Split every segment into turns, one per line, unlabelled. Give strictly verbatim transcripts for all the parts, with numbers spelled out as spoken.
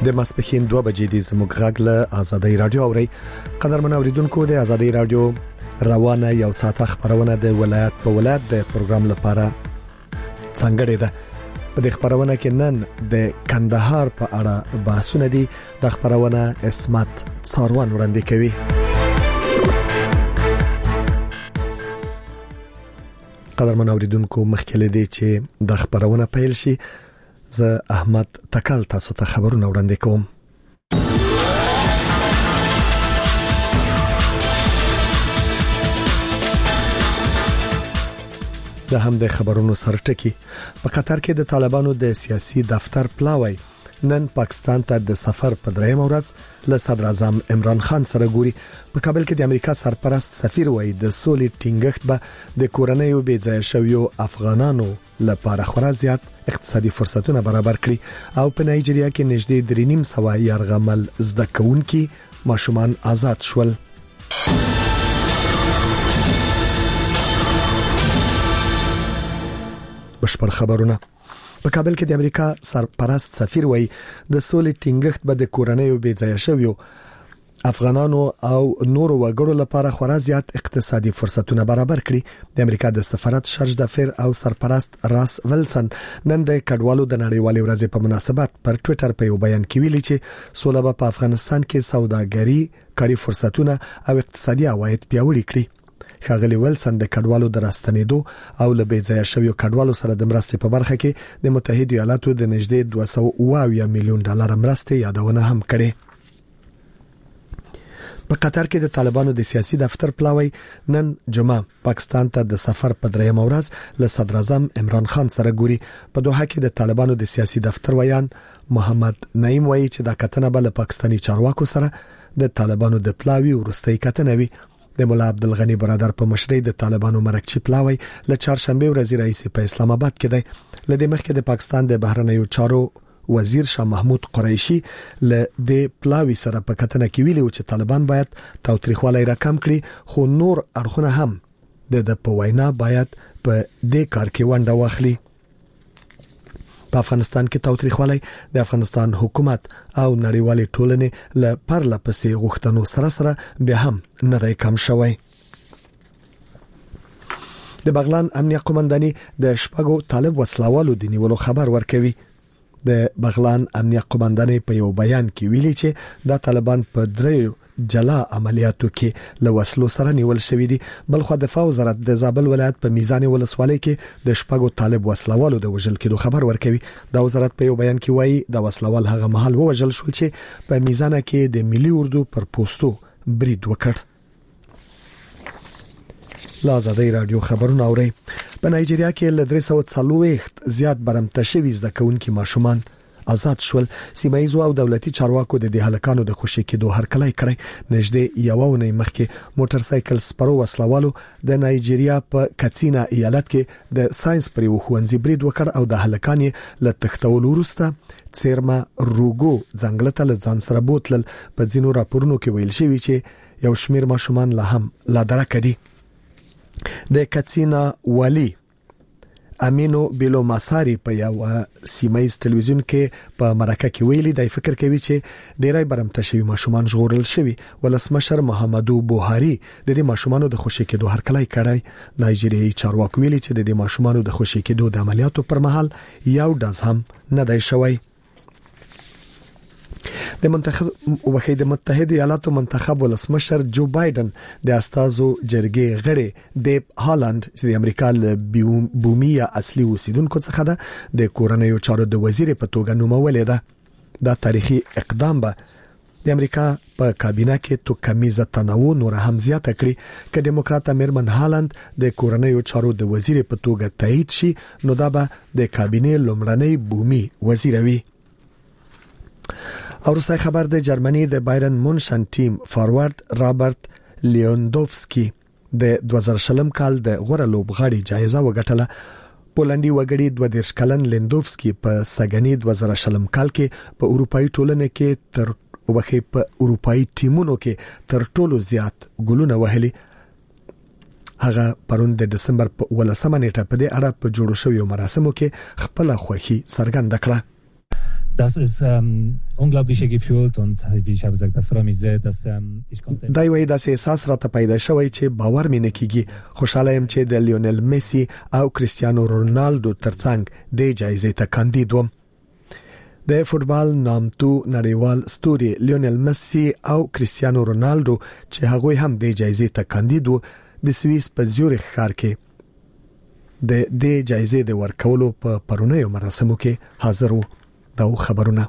د ماسپښین دوه بجې د زموږ غږ له آزادۍ رادیو اوري. قدرمن اوریدونکو، د آزادۍ رادیو روانه یو ساعته خبرونه د ولایت په ولایت د پروګرام لپاره څنګه ده. په دې خبرونه کې نن د کندهار په اړه بحثونه دي. د خبرونه اسمت څاروان وړاندې کوي. قدرمن اوریدونکو، مخکې لدی چې د خبرونه پیل شي، زه احمد تکل تاسو ته خبرونه وړاندې کوم. د هم د خبرونو سرټکی په قطر کې د طالبانو د سیاسي دفتر پلاوی نن پاکستان ته د سفر په درېیم ورځ له صدر اعظم عمران خان سره ګوري. په کابل کې د امریکا سرپرست سفیر وایي د سولې ټینګښت به د کورنیو بې ځای شویو افغانانو لپاره خورا زیات اقتصادي فرصتونه برابر کړي او په نایجیریا کې نږدې درې نیم سوه یرغمل زده کوونکي ماشومان آزاد شول. بشپړ خبرونه. په کابل کې د امریکا سرپرست سفیر وایي د سولې ټینګښت به د کورنیو بې ځای شویو افغانانو او نورو وګړو لپاره خورا زیات اقتصادي فرصتونه برابر کړي. د امریکا د سفارت شارج دفتر او سرپرست راس ویلسن نن د کډوالو د نړیوالې ورځې په مناسبت پر ټوئیټر په یو بیان کې ویلي چې سوله به په افغانستان کې سوداګري، کاري فرصتونه او اقتصادي عواید پیاوړي کړي. ښاغلي ویلسن د کډوالو د راستنېدو او له بې ځای شویو کډوالو سره د مرستې په برخه کې د متحده ایالاتو د نږدې دوه سوه اووه میلیون ډالر مرستې یادونه هم کړې. په قطر کې د طالبانو د سیاسي دفتر پلاوی نن جمعه پاکستان ته د سفر په درېیم ورځ له صدر اعظم عمران خان سره ګوري. په دوحه کې د طالبانو د سیاسي دفتر ویان محمد نعیم وایي چې دا کتنه به له پاکستاني چارواکو سره د طالبانو د پلاوی ورستۍ کتنه وي. د مولا عبدالغنی برادر په مشرۍ د طالبانو مرکچی پلاوی له چهارشنبه ورځې رئیس په اسلام آباد کې دی. لدې مخکې د پاکستان د بهرنیو چارو وزیر شاه محمود قریشي له د پلاوی سره په کتنه کې ویلي و چې طالبان باید تاوتریخوالی راکم کړي، خو نور اړخونه هم د د په وینا باید په دې کار کې ونډه واخلي. په افغانستان کې تاوتریخوالی د افغانستان حکومت او نړیوالې ټولنې له پرله پسې غوښتنو سره سره به هم نه دی کم شوی. د بغلان امنیه قومنداني د شپږو طالب وسلوالو د نیولو خبر ورکوي. د بغلان امنیه قومنداني په یو بیان کې ویلي چې دا طالبان په دریو جلا عملیاتو کې له وسلو سره نیول شوی دي. بلخو دفاع وزارت د زابل ولایت په میزان ولسوالۍ کې د شپږو طالب وسلوالو د وژل کېدو خبر ورکوي. دا وزارت په یو بیان کې وایي د وسلوال هغه مهال وژل شول چې په میزان کې د ملي اردو پر پوسټو برید وکړ. آزادۍ رادیو خبرونه اوري. په نایجیریا کې له درې سوه څلوېښت زیات برمته شوي زده کوونکي ماشومان آزاد شول. سیمایي او دولتي چارواکو د دې هلکانو د خوشي کېدو هرکلی کړی. نږدې یو ونې مخکې موټر سایکل سپرو وسلوالو د نایجیریا په کاتسینا ایالت کې د ساينس پر یو ښوونځي برید وکړ او د هلکان له تښتولو وروسته څیرما روګو ځنګل ته له ځان سره بوتلل. په ځینو راپورونو کې ویل شوی چې یو شمیر ماشومان لا هم لا درکه دي. د کاتسینا والی امینو بیلو ماساری په یو سیمایي ټلویزیون کې په مرکه کې ویلي دی فکر کوي چې ډیرای برمته شوی ماشومان ژغورل شوی. ولسمشر محمدو بوهاری د دې ماشومانو د خوشي کېدو هرکلی کړی. نایجیریایي چارواکو ویلي چې د دې ماشومانو د خوشي کېدو د عملیاتو پر مهال یو ډز هم نه دی شوی. د منتخب وخی د متحده ایالاتو منتخب ولسمشر جو بایدن د استازو جرګې غړي دیپ هالند چې د امریکا له بومي اصلي اوسیدونکو څخه ده د کورنیو چارو د وزیر په توګه نومولې ده. دا تاریخي اقدام به د امریکا په کابینه کې تو کمیزه تنوع نور هم زیاته کړي. که ډیموکرات میرمن هالند د کورنیو چارو د وزیر په توګه تایید شي، نو دا به د کابینه لومړنۍ بومي وزیر وي. او رسای خبر د جرمني د بایرن مونشن ټیم فاروارد رابرټ لیوندوفسکی د دوه زره شلم کال د غوره لوبغاړي جایزه وګټله. پولندي وګړي دوه دېرش کلن لیندوفسکی په سګنی دوه زره شلم کال کې په اروپאי ټولنه کې تر وبخې په اروپאי ټیمونو کې تر ټولو زیات ګولونه وهلي. هغه پرون د دسمبر په ولسمه نیټه په دې اړه په جوړو شویو مراسمو کې خپل خوښي څرګنده کړه.
Das ist ähm, unglaublich gefühlt und wie ich habe gesagt, das freut mich sehr, dass ähm, ich konnte.
دا یو د احساس راته پیدا شوی چې باور مې نه کیږي. خوشاله يم چې د لیونل میسی او کریستیانو رونالدو ترڅنګ د جایزې ته کاندید وم. د فوتبال نامتو نړیوال ستوري لیونل میسی او کریستیانو رونالدو چې هغه هم د جایزې ته کاندید وو د سویس په زیورخ ښار کې د دې جایزې د ورکولو په پرونیو مراسمو کې حاضر وو. دا خبرونه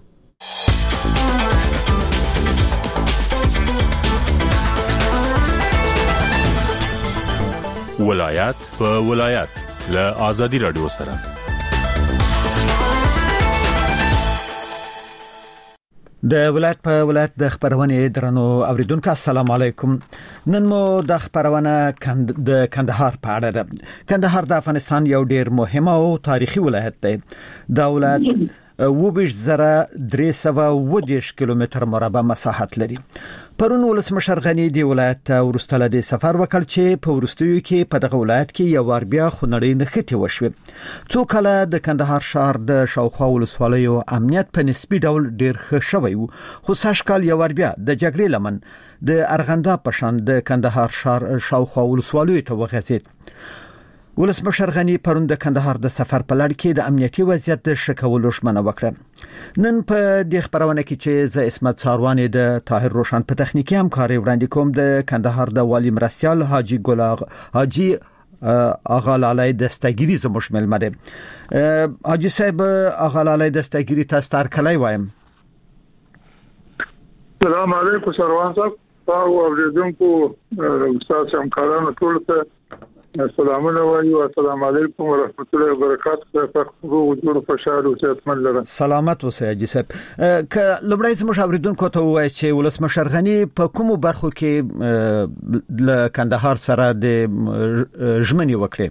ولایت په ولایت له آزادي رادیو سره.
د ولایت په ولایت د خبرونه درنو اوریدونکو السلام علیکم. نن مو د خبرونه د کندهار په اړه ده. کندهار د افغانستان یو ډیر مهم او تاریخي ولایت دی. دا ولایت وبش زره درې سوه اووه دېرش کیلومتر مربع مساحت لري. پرون ولسمشر غنی دی ولایت ته ورستله د سفر وکړ چې په ورستیو کې په دغه ولایت کې یو ور بیا خنړې نختی وشوي. څو کله د کندهار شهر د شاوخوا ولسوالیو امنیت په نسبی ډول ډیر ښه شوی وو، خو ساشکال یو ور بیا د جګړې لمن د ارغنده پشان د کندهار شهر شاوخوا ولسوالیو ته وغځید. ولسمشر غنی پرون د کندهار د سفر په لړ کې د امنیتي وضعیت د شکولو ژمنه وکړه. نن په دې خبرونه کې چې ز اسمت ساروانی د طاهر روشن په تخنیکی همکاري وړاندې کوم د کندهار د والی مرستيال حاجی ګلاغ حاجی اغا لالی دستګيري زموږ ملمه ده. حاجی صاحب اغا لالی دستګيري تاسو تر کله وایم.
السلام علیکم سروان صاحب او اوریدونکو استاد همکارانو ټول ته السلامونه وایو. السلام علیکم ورحمت الله وبرکاته. تاسو جوړ خوشاله او صحتمند لرئ.
سلامت اوسئ حاجی صاحب. ک لومړی زموږ اوریدونکو ته وایي چې ولسمشر غنی په کومو برخو کې ل کندهار سره د ژمنې وکړي؟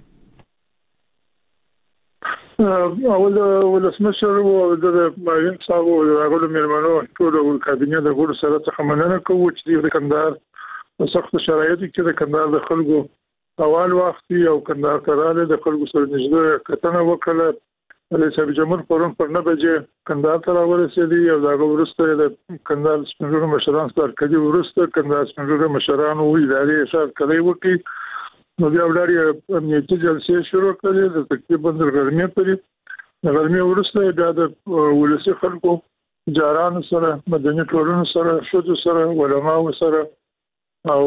اول ولسمشر او د ماین صاحب او هغه مېرمنو ټول کابینه د ګور سره څخه مننه کوو چې د کندهار په سخت شرایطو کې د کندهار د خلکو اول وخت یو کندهار تراله د خلکو سره نږدې کتنه وکړه. رئیس جمهور پرون پر نه بجې کندهار ته راورسېدی او دا ورسته د کندهار سپینږیرو مشران سره کدي ورسته کندهار سپینږیرو مشران او ادارې سره کړي وکړي. نو بیا وړاندې امنیتي جلسې شروع کړې د تقریبا د ګرمۍ پرې د ګرمۍ ورسته بیا د ولسی خلکو جاران سره مدني ټولنو سره شودو سره علماو سره او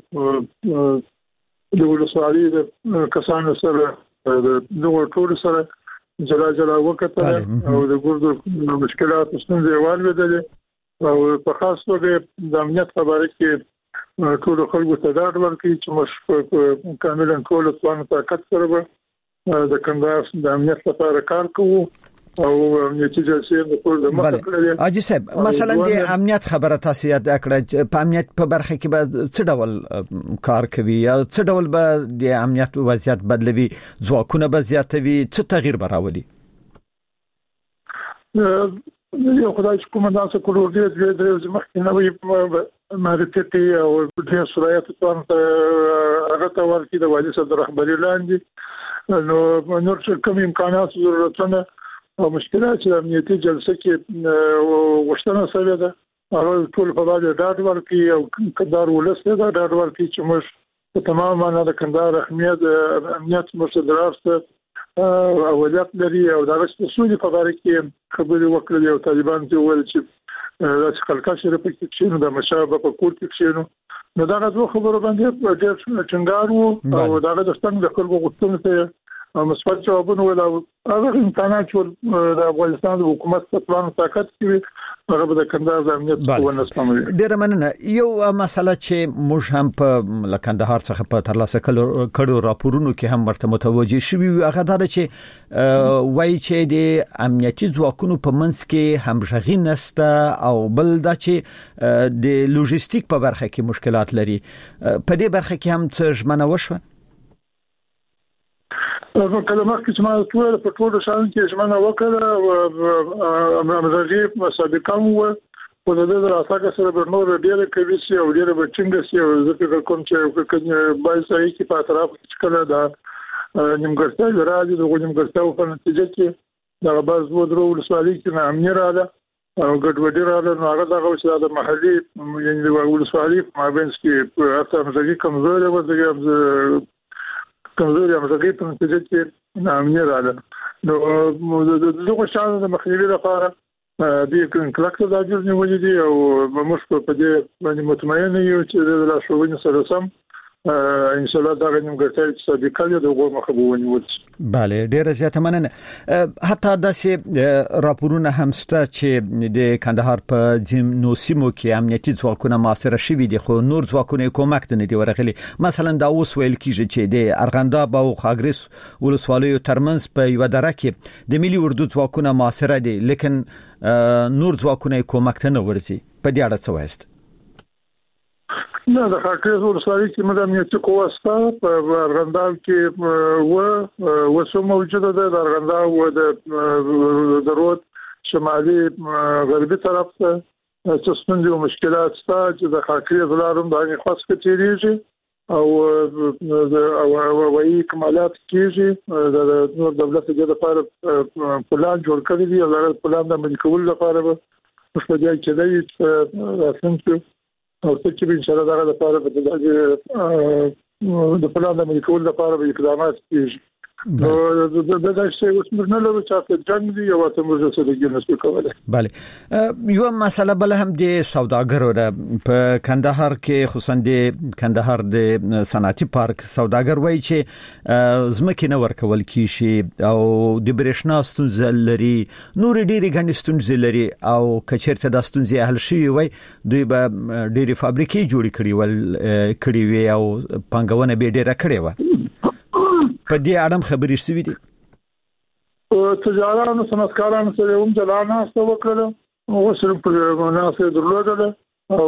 د ولسوالۍ د کسانو سره د نور ټول سره جلا جلا وکړه او د ګردو مشکلات ستونزې والوځلې او په خاص توګه د امنیت خبره کې ټول خلکو ته دا ورکړي چې مش کاملا ټول ځوان طاقت سره د کندهار د امنیت لپاره کار کوو او امنیتي جلسې د ټول د مخه کړې.
حاجی صاحب مثلا د امنیت خبره تاسو یاد کړه په امنیت په برخه کې به څه ډول کار کوي یا څه ډول به د امنیت وضعیت بدلوي، ځواکونه به زیاتوي، څه تغییر به راولي؟
یو خدای چې کومه داسې کولو دې د مخکې نوې معرفتي او د سرایت توان هغه ته ورته د والي صدر رهبری لاندې نو نور څه کوم امکانات ضرورتونه او مشکلات چې امنیتي جلسه کې وشتنه سره ده هغه ټول په باندې ډاډ ورکړي او کندهار ولسته دا ډاډ ورکړي چې موږ په تمام معنا د کندهار اهمیت امنیت مصدرات اولویت لري او دا رسمي په اړه کې خبرې وکړې او طالبان ته وویل چې دا چې خلک شریف کې چې د مشابه په کور کې شنو نو دا غوښتنه خبرو باندې ډېر څنګه وو او دا د څنګه د خلکو غوښتنه ته مثبت جوابونه ولا هغه امکانات چې د افغانستان د حکومت په پلان طاقت کې هغه د کندهار د امنیت ونه سموي.
ډېر مننه. یو مسله چې موږ هم په کندهار څخه په ترلاسه کړو راپورونو کې هم ورته متوجي شوي هغه دا چې وایي چې د امنیتي ځواکونو په منځ کې همغږي نشته او بل دا چې د لوجستیک په برخه کې مشکلات لري. په دې برخه کې هم څه ژمنه وشوه؟
په کلمه کې چې ما ټول په ټول شان کې ژمنه وکړه او امرغي مسابقه مو په دې راځه سره به نور ډیره کوي چې او ډیره به څنګه چې زه کوم چې بای ځای کې په طرف کې کله دا نیمګړتیا راځي د نیمګړتیا په نتیجه کې دا باز و درو ولسوالۍ کې نه امنیت راځي او ګډوډي راغله نو هغه دغه چې د محلي یعنی د ولسوالۍ مابین کې په اته مزګي کمزوري وځي کمزوري مزګي په نتیجه کې نامنه راغله نو دغه شان د مخنیوي لپاره د کلکته د اجازه نیولې دي او موږ په دې باندې مطمئن یو چې د لاشوونې سره سم ان شاء الله دا غنیم ګټل چې د کلیو د غوړ مخبوونی ول
bale ډیره زیاته مننه حتی داسې راپورونه هم شته چې د کندهار په ځینو سیمو کې امنیتي ځواکونه مؤثر شوي دي خو نور ځواکونه کومک نه دي ورغلي مثلا دا اوس ویل کیږي چې د ارغنداب او خاګریس ولسوالیو ترمنځ په یو دره کې د ملي اردو ځواکونه مؤثر دي لیکن نور ځواکونه کومک ته نه ورسي په دې اړه څه وایست
نه د خاکریز ولسوالۍ کې مدام یو قوه ستا په ارغنداب کې و وسو موجوده ده د ارغنداب و د رود شمالي غربي طرف ته څه ستونزې او مشکلات ستا چې د خاکریز لارم د خاص کتیریږي او او وایي کمالات کیږي د نور دولت د لپاره پلان جوړ کړی دی او د پلان د عملي کولو لپاره به په دې کې دی راتلونکي او چې ان شاء الله دا لپاره د د پلان د عملي کولو لپاره به اقدامات کیږي نو د د شی اوس موږ نه لرو چې جنگ دی او ته موږ سره کې نسو کولای
bale یو مسله بل هم د سوداګرو ده په کندهار کې خصوصا د کندهار د صنعتي پارک سوداګر وایي چې زمکه نه ورکول کیږي او د برېښنا ستونزې لري نور ډېری غنډ ستونزې لري او کچېرته د ستونزې حل شي وي دوی به ډېری فابریکې جوړې کړي ول کړي وي او پنګونه به ډېره کړي و په دې اړه خبرې شوې دي
او تجارانو صنعتکارانو سره هم ځلانه ستو وکړه او سره په مناسبه درلوده او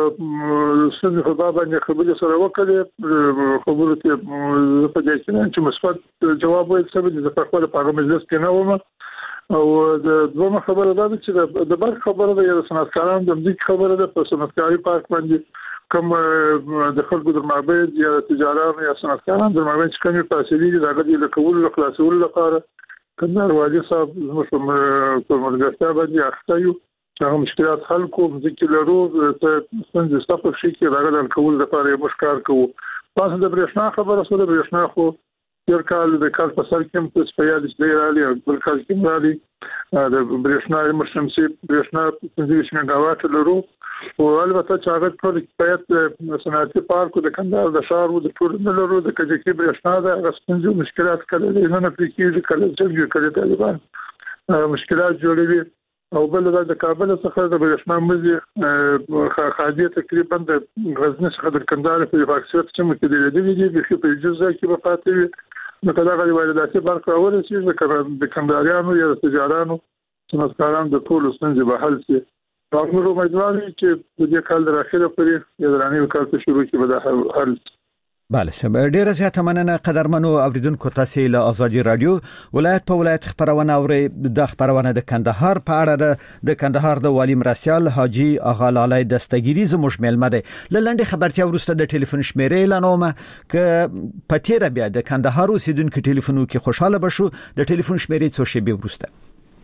څنګه په باب باندې خبرې سره وکړې خبرې ته په دې چې مثبت جواب وایي چې د خپل په مجلس کې نه ومه او د دوه خبره ده چې د بل خبره ده د صنعتکارانو د دې خبره ده په صنعتکاري پارک باندې کوم د خلکو د معبد یا تجارانو یا صنعتکارانو د معبد چې کومې فاصلې دي دا غوډي له کول او خلاصول لپاره کندهار واجی صاحب زموږ په مرګستا باندې اخته چې هغه مشکلات حل کوو ځکه له روز ته څنګه ستاسو شي کې راغلی کول لپاره یو مشکار کوو تاسو د برېښنا خبره سره برېښنا خو یو کال د کال په سر کې په سپیال دې رالي او بل کال کې رالي د برېښنا مرشمسي برېښنا پنځه میگاوات لرو او البته چې هغه ټول کفایت صنعتي پارک د کندهار د ښار د ټول نه لرو د کجکي برېښنا د غسپنځو مشکلات کړي نه نه پریکېږي کله چې کله طالبان مشکلات جوړوي او بل د کابل څخه د برېښنا مزي خادي تقریبا د غزنی څخه د کندهار په فاکسیت چې مکدل دي دي په جزء کې په فاتوي نو کله غوړي وارداتي برخه اول چې د کندهاریانو یا تجارانو صنعتکارانو د ټول ستونزې به حل شي موږ امیدوارو چې د دې کال راخره پرې د راني کال ته شروع کې به حل
bale سم ډیره زیاته مننه قدرمنو اوریدونکو تاسو له ازادي رادیو ولایت په ولایت خبرونه اوري د خبرونه د کندهار په اړه د کندهار د والی مرسیال حاجی اغا لالای دستګيري زموږ ملمه ده لنډه خبرتیا ورسته د ټلیفون شمیرې لانومه ک پټیره بیا د کندهار اوسیدونکو ټلیفونو کې خوشاله بشو د ټلیفون شمیرې څو شی به ورسته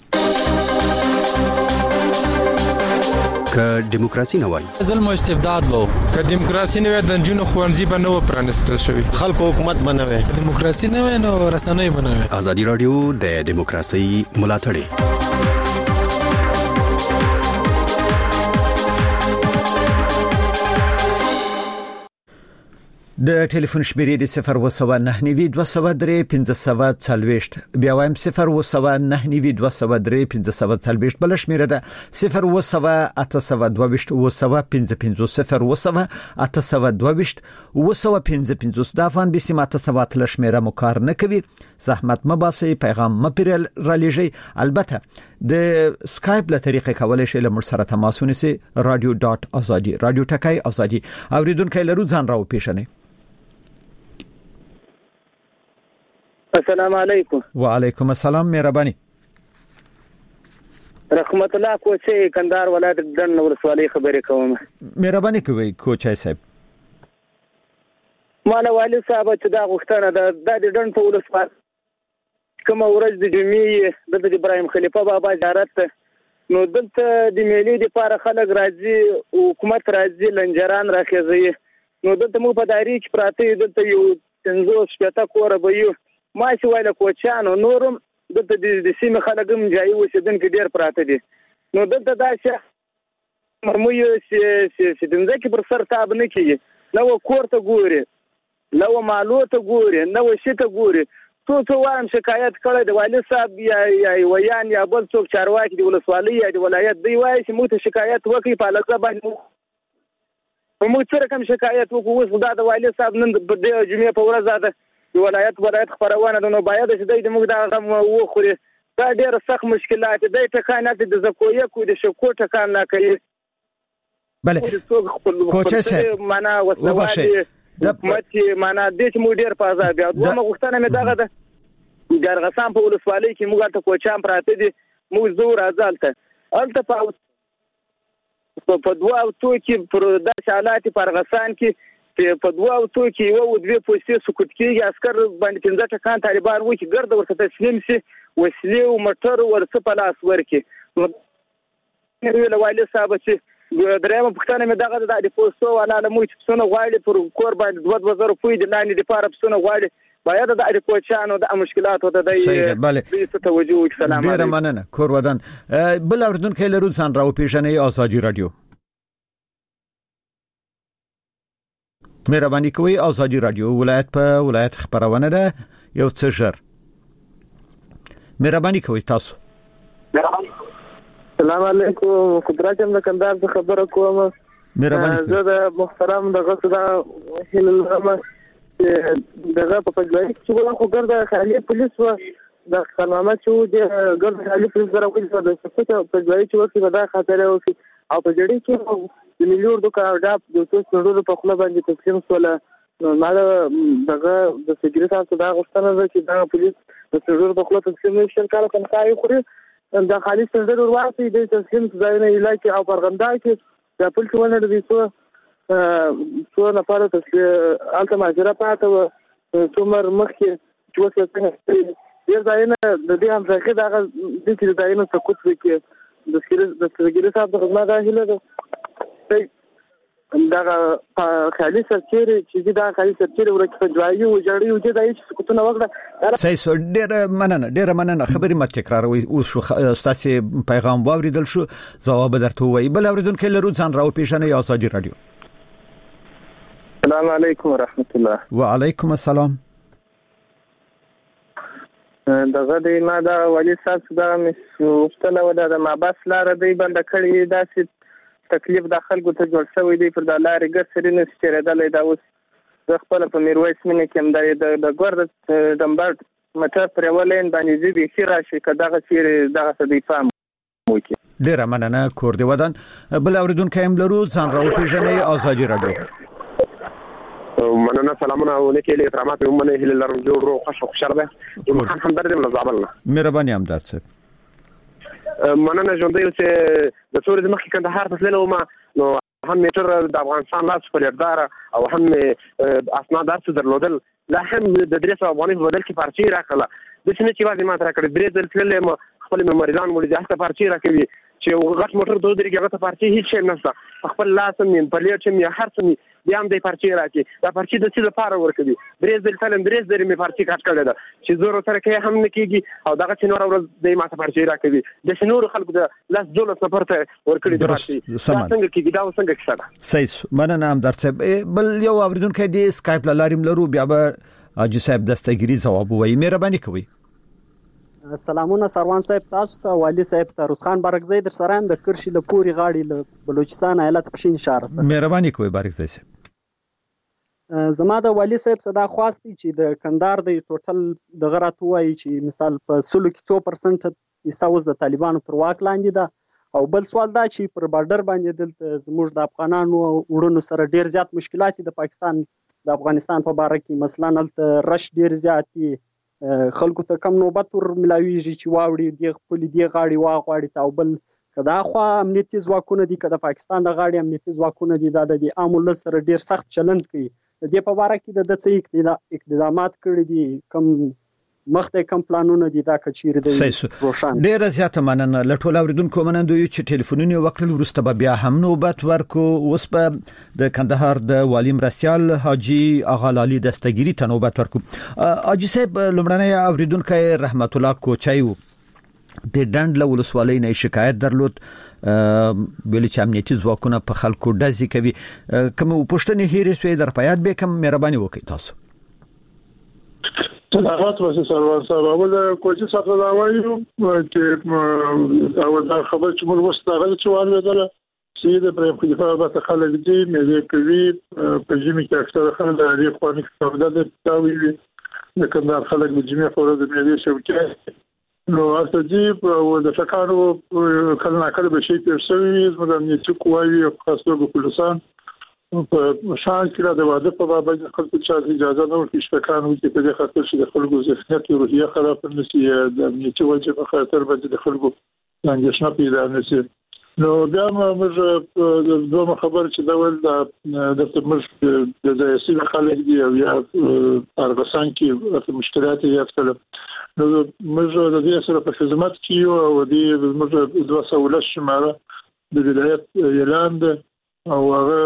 که دیموکراسي نه وای
ظلم او استبداد وو که دیموکراسي نه وای د جنونو خوانزي به نو پرانستل شوی
خلکو حکومت بنوي
دیموکراسي نه وای نو رسنۍ بنوي
ازادي رادیو د دیموکراسي ملاتړ
د ټلیفون شمیرې د صفر و سبا نه نیوي دوه سبا درې پنځه سبا څلويشت بیا وایم صفر و سبا نه نیوي دوه سبا درې پنځه سبا څلويشت بل شمیره ده صفر و سبا اته سبا دوه و سبا پنځه پنځه صفر و سبا اته سبا دوه و سبا پنځه پنځه د افغان بي سي ماته سبا تل شمیره مو کار نه کوي زحمت مباسي پیغام مپیرل را لېږي البته د سکایپ له طریقې کولای شئ له مر سره تماس ونیسئ رادیو ډاټ ازادي رادیو ټکای ازادي اوریدونکو لرو ځان راو پیښنه
السلام علیکم
وعلیکم السلام مهرباني
رحمت الله کوچي کندهار ولایت دن ورسوالي خبرې کوم
مهرباني کوي کوچای صاحب
مالا والي صاحب چې دا غوښتنه ده د دن په ولسوالۍ کوم ورځ د جمعې د ابراهيم خلیفه بابا زیارت نو دلته د میلې لپاره خلک راځي حکومت راځي لنجران راخېږي نو دلته موږ په دایره کې پراته دلته یو پنځوس شپېته کور به یو ما چې وایله کوچانو نورم دلته د سیمې خلک هم ځایي اوسېدونکي ډېر پراته دي نو دلته دا چې مرموی چې د مځکې پر سر تاب نه کېږي نه و کور ته ګوري نه و مالو ته ګوري نه و شي ته ګوري څو څو وایم شکایت کړی د والي صاحب یا یا ویان یا بل څوک چارواکي د ولسوالۍ یا د ولایت دی وایي چې موږ ته شکایت وکړي په هلکه باندې موږ څه رقم شکایت وکړو اوس دا د والي صاحب نن د جمعې په ورځ ده د ولایت ولایت خپرونه ده نو باید چې دی د موږ دا غم وخوري دا ډېر سخت مشکلات دی ټکان نه د زکویکو د شکو ټکان نه کوي
بله کوچه صاحب
معنا وسوالي حکومت معنا د چې موږ ډېر په آزاد یو دوه غوښتنه مې دغه ده ګرغسان په ولسوالۍ کې موږ ته کوچان پراته دي موږ زور ازالته الته په په دوه اوتو کې پر داسې حالات پرغسان کې په دوه اوتو کې یو او دوه پوستې سکوت کېږي عسكر باندې پنځه ټکان طالبان وو چې ګرد ورته تسلیم شي وسلې او موټر ورڅ په لاس ورکړي نو ویل والي صاحب چې درېمه پښتنه مې دغه د پوستو ولا له مو چې څونه غواړي پر کور باندې دوه دوه زره پوي د لاندې لپاره څونه غواړي باید د اړیکوچانو د مشکلاتو ته د دې توجه وکړي سلام
ډیر مننه کور ودان بل اوردونکو لرو سان راو پیژنې آزادی رادیو مهرباني کوي آزادی رادیو ولایت په ولایت خبرونه ده یو څه ژر مهرباني کوي تاسو
السلام علیکم قدرت هم د کندهار څخه خبره کوم
مهرباني
زه د محترم دغه صدا هیله دغه په پنځه کې خو ګرځا خالي پولیس و د قانونامه چې د ګرځا خالي پولیس سره وکړي د څه په ځای چې وکړي دا خاطر او او په جړی کې د مليور د کارډاپ د څو څلورو په خپل باندې تقسیم سول ما دغه د سګریټ تاسو دا غوښتنه ده چې دا پولیس د څلورو په خپل تقسیم نشي کار کوي کوي خوري د خالي سندر ورواسي د تقسیم ځای نه علاقې او پرغندا کې د پولیس ونه د څو څو نفر ته الته ماجرا پاته څومر مخکې چې وسه څنګه یو ځای نه د دې هم ځکه دا د دې ځای نه سکوت وکړي د سګریټ د سګریټ صاحب د خدمت راهله ده دا خالي سرچېره چې دا خالي سرچېره ورکه ځایي او جړی او چې دای چې سکوتونه وکړه
صحیح ډېر مننه ډېر مننه خبرې مت تکراروي او شو ستاسو پیغام واوریدل شو جواب درته وای بل اوریدونکو لرو ځان راو پیژنې آزادی رادیو
السلام علیکم ورحمت الله
وعلیکم السلام
دغه د ما دا والي صاحب دا مستله ودا د ما بس لار دی بند کړی داسې تکلیف د خلکو ته جوړ شوی دی پر د لارې ګرځري نه ستېرېدلې دا اوس د خپل په میرویس مینه کې د د ګورد دمبر مټر پر ولین باندې دې بي راشي کداغه چیرې دغه څه دی فهم وکي
ډیر مننه کور دی ودان بل اوریدونکو هم لرو ځان راو پیژنې آزادی رادیو
مننه سلامونه ولکه له احترامات ومنه هله لرم جوړ رو خوش خوشاله ده محمد همدرد من زابلنا
مهرباني امداد صاحب
مننه ژوندې چې د څوري د مخکې کندهار په تللو ما نو هم میټر د افغانستان لاس په لردار او هم اسناد تاسو درلودل لا هم د درې سو افغاني په بدل کې پارچې راکړه د څه چې واځي ما تر کړې درې ځل تللې خپل ممریضان مولې ځه پارچې راکوي چې غټ موټر دوه درې هغه پارچې هیڅ شي نشته خپل لاسم من پلیټ چې هر څه بیا هم د پارچې راکې دا پارچې د څه لپاره ورکوي درې ځل تلم درې ځل مې پارچې کټ کړل دا چې زور سره کې هم نه کیږي او دغه چې نور ورځ د ماته پارچې راکوي د شنور خلکو د لاس دولت سفر ته ورکړي د پارچې څنګه کیږي دا څنګه کیسه
صحیح مننه هم درته بل یو اوریدونکو دی سکایپ لاریم لرو بیا به اجي صاحب دستګيري جواب وایي مهرباني کوي
سلامونه سروان صاحب تاسو ته والي صاحب ته روسخان برکزی در سره د کرشي له پوری غاړي له بلوچستان ایالت پښین اشاره ده
مهرباني کوي برکزی صاحب
زما د والي صاحب صدا خواستي چې د کندهار د ټوټل د غرات وایي چې مثال په سلو کې څو پرسنټ ایساوس د طالبانو تر واک لاندې ده او بل سوال دا چې پر بارډر باندې دلته زموږ د افغانانو وړونو سره ډیر زیات مشکلات د پاکستان د افغانستان په باره کې مثلا الته رش ډیر زیات خلکو ته کم نوبت ور ملاویږي چې واوړي دی خپل دی غاړي واغواړي تا بل کدا خو امنیتي ځواکونه دي کدا پاکستان د غاړي امنیتي ځواکونه دي دا د عامل سره ډیر سخت چلند کوي د دې په اړه کې د څه اقدامات کړی دي کم مخته کم پلانونه دي دا کچیر دی روشن.
ډیر زیاته مننه لټول اوریدونکو منندو چې ټلیفونونه وکړل ورسته به بیا هم نوبت ورکو. اوس په د کندهار د والی مرسیال حاجی اغا لالي دستګيري ته نوبت ورکو. حاجی صاحب لمړنۍ اوریدونکو رحمت الله کوچایو د ډند له ولسوالۍ نه شکایت درلود ویل چې امنیتي ځواکونه په خلکو ډزې کوي. کوم پښتنې هېرې سوې در پياد به کوم مهرباني وکړئ تاسو.
صداقت واسه سروان صاحب اول کوچ څخه دا وایو چې او دا خبر چې موږ واستغل چې وایو چې د پرې په دفاع به خلک دي مې کوي په جمی کې اکثر خلک د اړیخ خواني څخه د تاوی د کندهار خلک د جمی خور د مې شوکه نو اته دي او د فکرو کله کله به شي په سوي زموږ د نیټ کوی او خاصو په پولیسان په شان کې د واده په باب د خلکو چې اجازه نه ورکړي شپکانو چې په دې خاطر چې د خلکو ذهنیت او روحیه خراب نشي د نیټ وجه په خاطر باندې د خلکو څنګه پیدا نشي. نو بیا موږ د دوه خبر چې دا ول د د موږ د ځایسي خلک دی او یا ارغسان کې مشکلات یې اصله نو موږ د دې سره په خدمت کې او د موږ د وسولش شماره د ولایت اعلان ده او هغه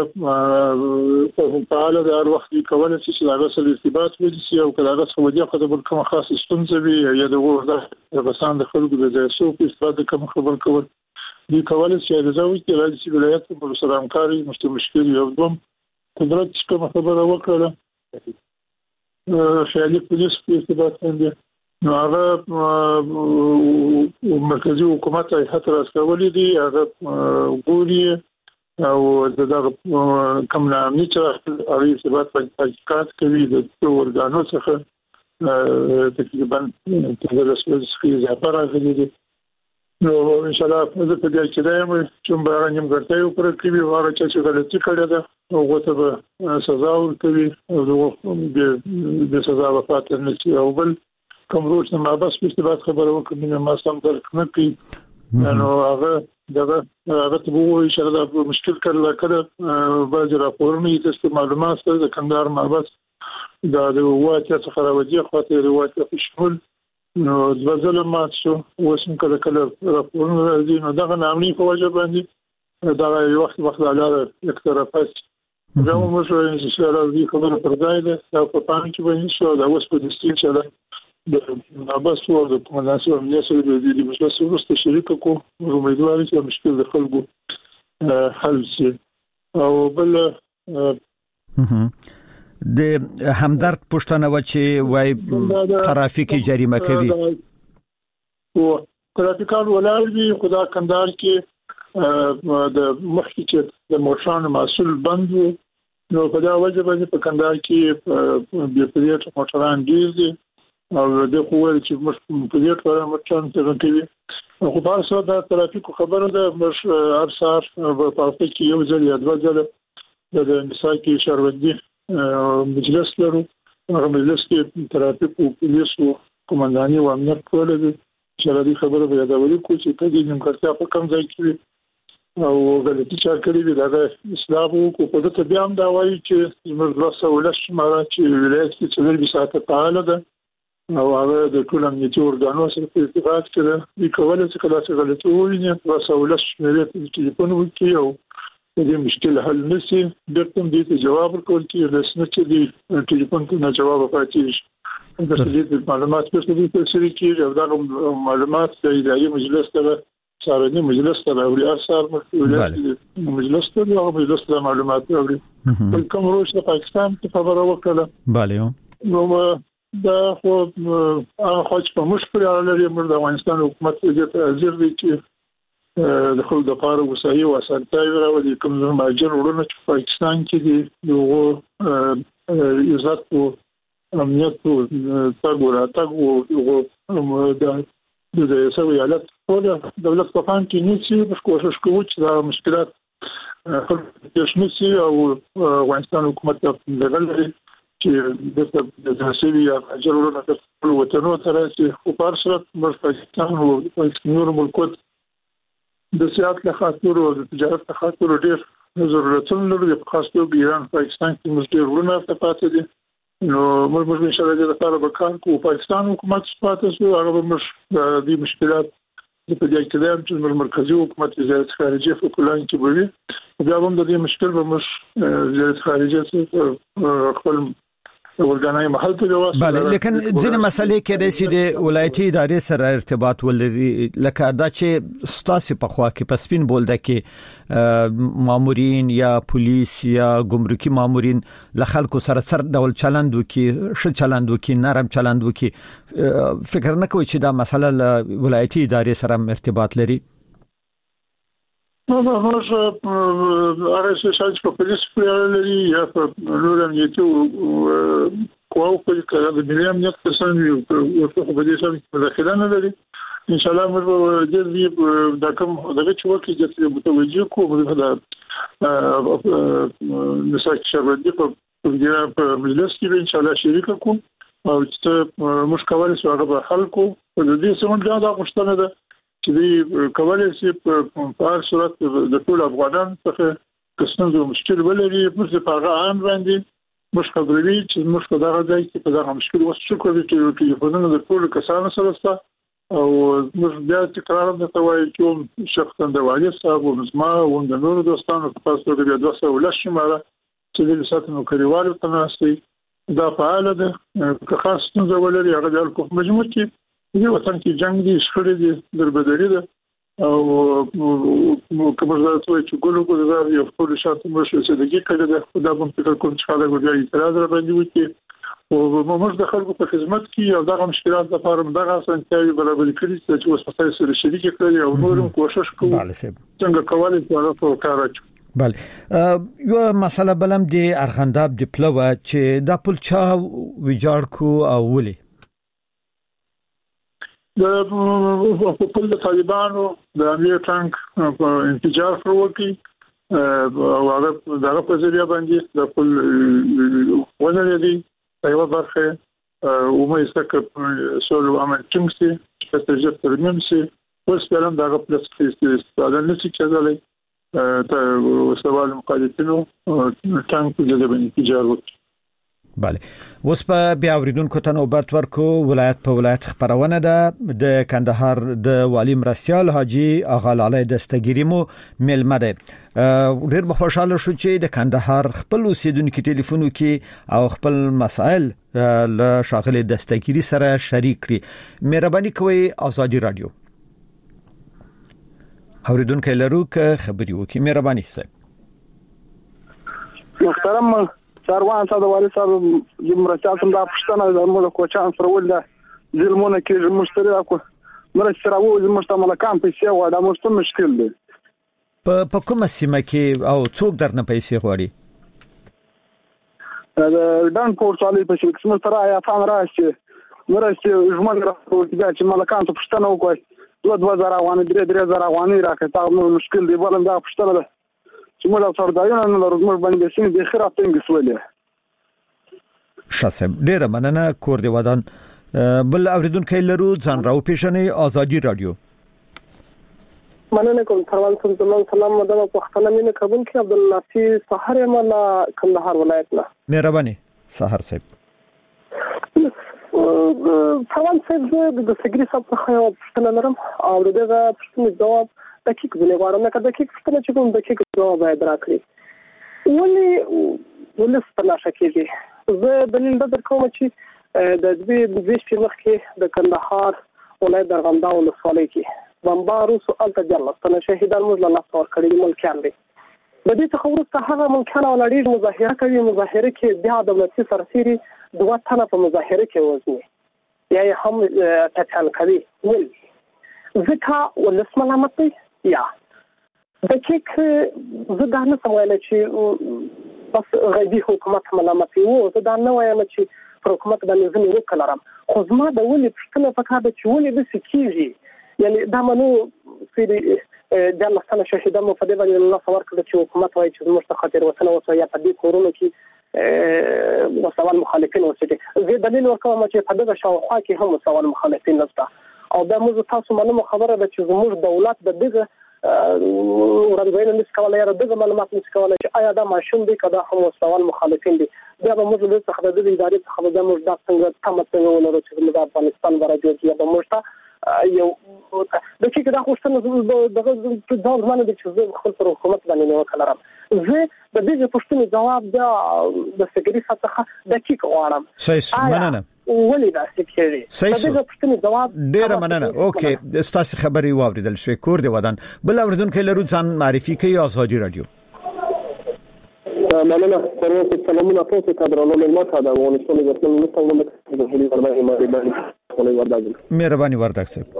په تعالی د هر وخت کولای شي چې هغه سره ارتباط ولري او کله هغه څه ودی خو د کوم خاص ستونزه وي یا د وګړو د بسان د خلکو د ځای په استفاده کوم خبر کول دی کولای شي د زوی کې راځي ولایت په سره همکاري مشته مشکل یو دوم قدرت کوم خبره وکړه خیالي پولیس په استفاده کوي نو هغه مرکزی حکومت یې هڅه راځولې دي هغه ګوري او دغه کوم نامي چې اړ ارتباط په تحقیقات کوي د ورګانو څخه تقریبا د رسمي څخه زیاته راغلي دي. نو ان شاء الله په دې کې دا یم چې موږ غواړم ګټه پر کوي هغه چې غلطي کړې ده او غوته به سزا ورکوي او د سزا وفات نه شي او بل کوم روز نه ما بس په استفاده خبره وکړم ما سم درک نه کوي نو هغه دغه هغه ته وایي چې دا مشکل کړل کړه باز راپورونه یې د معلومات سره د کندهار محبس دا د واټ څخه راوځي خاطر د واټ په شمول نو د ظلمات شو وسم کله کله راپورونه راځي نو دغه نامني په وجه باندې دا یو وخت وخت علاوه یک طرفه دا مو شو چې سره د خبرو پر ځای ده او په پام کې باندې شو دا اوس په دستي چې د نابس او د کومناسي امنیت سره د دې مجلس ورسته شریک کو امیدواري چې مشکل د خلکو حل شي او بل
د همدرد پښتنه و چې وای ترافیکي جریمه کوي
او ترافیکان ولر دي خدا کندهار کې د مخکې چې د موشان مسول بند نو په دا وجه باندې په کندهار کې بیا پریټ موټران ډیر دي او د قوت چې موږ په دې ټول مرچان ته کوي خو په اصل دا ترافیکو خبره ده موږ ارسار په پاتې کې یو ځل یا دوه ځله د مساکي شهروندي مجلس لرو هغه مجلس کې ترافیکو پولیسو قومنداني او امنیت کول دي چې د خبرو په یادولو کې چې په دې نیمګړتیا په کم ځای کې او غلطي چار کړی دی دا اسلام کو په دې بیا هم دا وایي چې موږ لاسه ولش ماره چې ولایت کې څلور به ساعت تعالی ده او هغه د ټول امنیتي ورګانو سره په اتفاق کې دی کولای چې کله څه غلطي وویني لاسه ولش مې ته ټلیفون وکړي او دې مشکل حل نشي درته دې جواب ورکول کې رسنه چې دې ټلیفون ته جواب پاتې د دې معلومات په څیر په سری کې او دا معلومات د اداري مجلس ته سارني مجلس ته او ارسال مجلس ته او مجلس ته معلومات اوري کوم روش د پاکستان په خبره وکړه
bale
نو دا خو هغه خو په مشکل لري موږ د افغانستان حکومت دې ته حاضر دي چې د خپل د قاره وسایي او اسانتیاوي راوړي کوم زموږ ماجر ورونه چې پاکستان کې دي یو عزت او امنیت او تاګورا تاګو د د سوي حالت ټول دولت په فان کې نشي په کوشش کوي چې دا مشکلات خلک نشي او افغانستان حکومت ته لګل چې د تاسیبي یا جوړونه د خپل وطنو سره چې خو پر سره موږ پاکستان او نور ملکوت د سیاست له خاطر او د تجارت له خاطر ډېر ضرورتونه لري په خاص توګه ایران پاکستان کې موږ ډېر ورونه پاتې دي نو موږ ان شاء الله د لپاره به کار کوو. پاکستان حکومت پاتې شو هغه مش د مشکلات په دې کې د چې مرکزی حکومت وزارت خارجه په کلان کې بوي بیا هم د دې مشکل به مش وزارت خارجه څخه خپل ورګانای محل ته جواز.
بله لیکن ځینې مسلې کې د سید ولایتي ادارې سره ارتباط ولري لکه دا چې ستاسو په خوا کې پسپین بولده کې مامورین یا پولیس یا ګمرکي مامورین له خلکو سره سر ډول چلند وکي ش چلند وکي نرم چلند وکي فکر نه کوي چې دا مسله له ولایتي ادارې سره ارتباط لري؟
نو نو موږ هغه چې په پولیس کې لري یا په نور امنیتي قواو په کې د ملي امنیت کسان یو په دې سره مداخله نه لري. ان شاء الله موږ د دې د کوم دغه چې وکړي چې متوجه کوو د نساک شربدي په په مجلس کې ان شاء الله شریک کوو او چې موږ کولای شو هغه حل کوو. د دې څخه دا غوښتنه ده چې دی کولای شي په هر صورت د ټول افغانان څخه کسانو مشکل ولري په هغه عام باندې مش خبري چې موږ په دغه ځای کې په دغه مشکل وسو کوو چې ټلیفونونه د ټول کسانو سره سره او موږ بیا تکرار نه کوي چې شخصا د والي صاحب او زما او د نورو دوستانو په تاسو د بیا دوه سوه لشماره چې د ساتنو کلیوالو تناسي دا فعال ده که خاص څنګه ولري هغه د الکوف مجموعه کې دې وطن کې جنگ دي شخړې دي دربدري ده او کومه ځای چې ګلو ګلو یو ټول شاته مو شو چې دغه کړه د خدای په فکر کوم چې خلک ورته اعتراض را باندې وکړي او موږ د خلکو په خدمت کې او دغه مشکلات لپاره دغه اسانتیاوي برابر کړي چې اوس په تاسو سره شریک کړي او نور کوشش کوو څنګه کولای شو هغه په کار اچو.
بله یو مسله بلم دی ارغنداب دی پلوه چې د پل چا ویجاړ کو او ولي
د خپل طالبانو د امیر ټانک په انتجار وروکي او هغه دغه په ذریعہ باندې د خپل ونه لري یو برخه او مې څنګه سولو عمل چمسي چې تجربه ترمیم سي اوس پرم دغه پلس کې استفاده نه شي کېدلی ته سوال مقالتینو ټانک په ذریعہ باندې انتجار وکړي.
بله اوس په بیا اوریدونکو ته نوبت ورکو. ولایت په ولایت خبرونه ده د کندهار د والی مرستیال حاجی اغا لالی دستګيري مو ملمه ده. ډېر به خوشاله شو چې د کندهار خپل اوسیدونکو ټلیفون کې او خپل مسائل له شاغلي دستګيري سره شریک کړي. مهرباني کوئ ازادي رادیو اوریدونکو لرو که خبري وکي. مهرباني صاحب.
محترم سروان صاحب والی صاحب د مرستیال څخه د پښتنه د موږ کوچان سره ول د ظلمونه کې مشتری اكو مرستې راو د مشتمل کام پیسې وړه مشته مشکل دی.
په په کومه سیمه کې او څوک درنه پیسې غواړي؟
د ډان پورت والی په شکل څخه تر آیا فهم راشي مرستې ژوند راو چې ملکان ته پښتنه وکړي دوه دوه زره افغانۍ درې درې زره افغانۍ راکړه تا مشکل دی بلم دا پښتنه ده چې موږ او سردارونه نه لرو موږ باندې سین د خیرات څنګه سولې
شاسم ډیره مننه کور دی ودان. بل اوریدونکو لرو ځان راو پیښنې ازادي رادیو.
مننه کوم سروان صاحب سلام مدام پښتنه مینه قبول کړ عبد الله سحر مالا کندهار ولایت نه.
مهرباني سحر صاحب.
سروان صاحب د سګری صاحب څخه یو پښتنه لرم او دغه پښتنه جواب دقیق ځنه غواړم نه کده دقیق څه چې کوم دقیق جواب باید راکړي. ولې ولې ستناشه کېږي زه دلیل در کوم چې د دې د دې په وخت کې د کندهار ولایت د ارغنداب ولسوالۍ کې بمبارو سوال ته جلل ستنه شهیدان موږ له لاس ور کړی ملکان دي. د دې څخه وروسته هغه ملکان ولړي مظاهره کوي مظاهره کې بیا دولتي سرتيري دوه تنه په مظاهره کې وځي یا هم تکل کوي ولې ځکه ولسمه لامتي یا د چیک زه دا نه سمویل چې بس غیبي حکومت ملامتي وو زه دا نه وایم چې پر حکومت باندې ځنې وکړم خو زما د ولې پښتنه پکا د چې ولې د سکیږي یعنی دا منو چې د مستنه شهیدان مو په دې باندې الله څور کړ چې حکومت وایي چې موږ ته خاطر وسنه وسه یا په دې کورونو کې مساوان مخالفین اوسېږي. زه دلیل ورکوم چې په دغه شاوخوا کې هم مساوان مخالفین نشته او دا موږ تاسو منو خبره ده چې زموږ دولت د دغه وړاندوینه نس کولای یا دغه معلومات نس کولای چې آیا دا ماشوم دی کدا هم مستوال مخالفین دي بیا به موږ د څخه د ادارې څخه د موږ د څنګه تم څنګه ولرو چې د افغانستان برابر دی به موږ ته یو د چې دا خوشتنه دغه د ځان باندې چې خپل پر حکومت باندې نو کلرم زه د دې پوښتنې جواب دا د سګری څخه دقیق غواړم
صحیح مننه
ولې دا سکیږي
د دې
پوښتنې جواب
ډیر مننه اوکې ستاسو خبري واوریدل شوې کور دی ودان بل اوریدونکو لرو ځان معرفي کوي ازادي رادیو
مننه تاسو سلامونه تاسو ته درنو ملمات دا افغانستان د خپل مستقبل د هلي ورباندې مهرباني کوي ورداګل
مهرباني ورداګ صاحب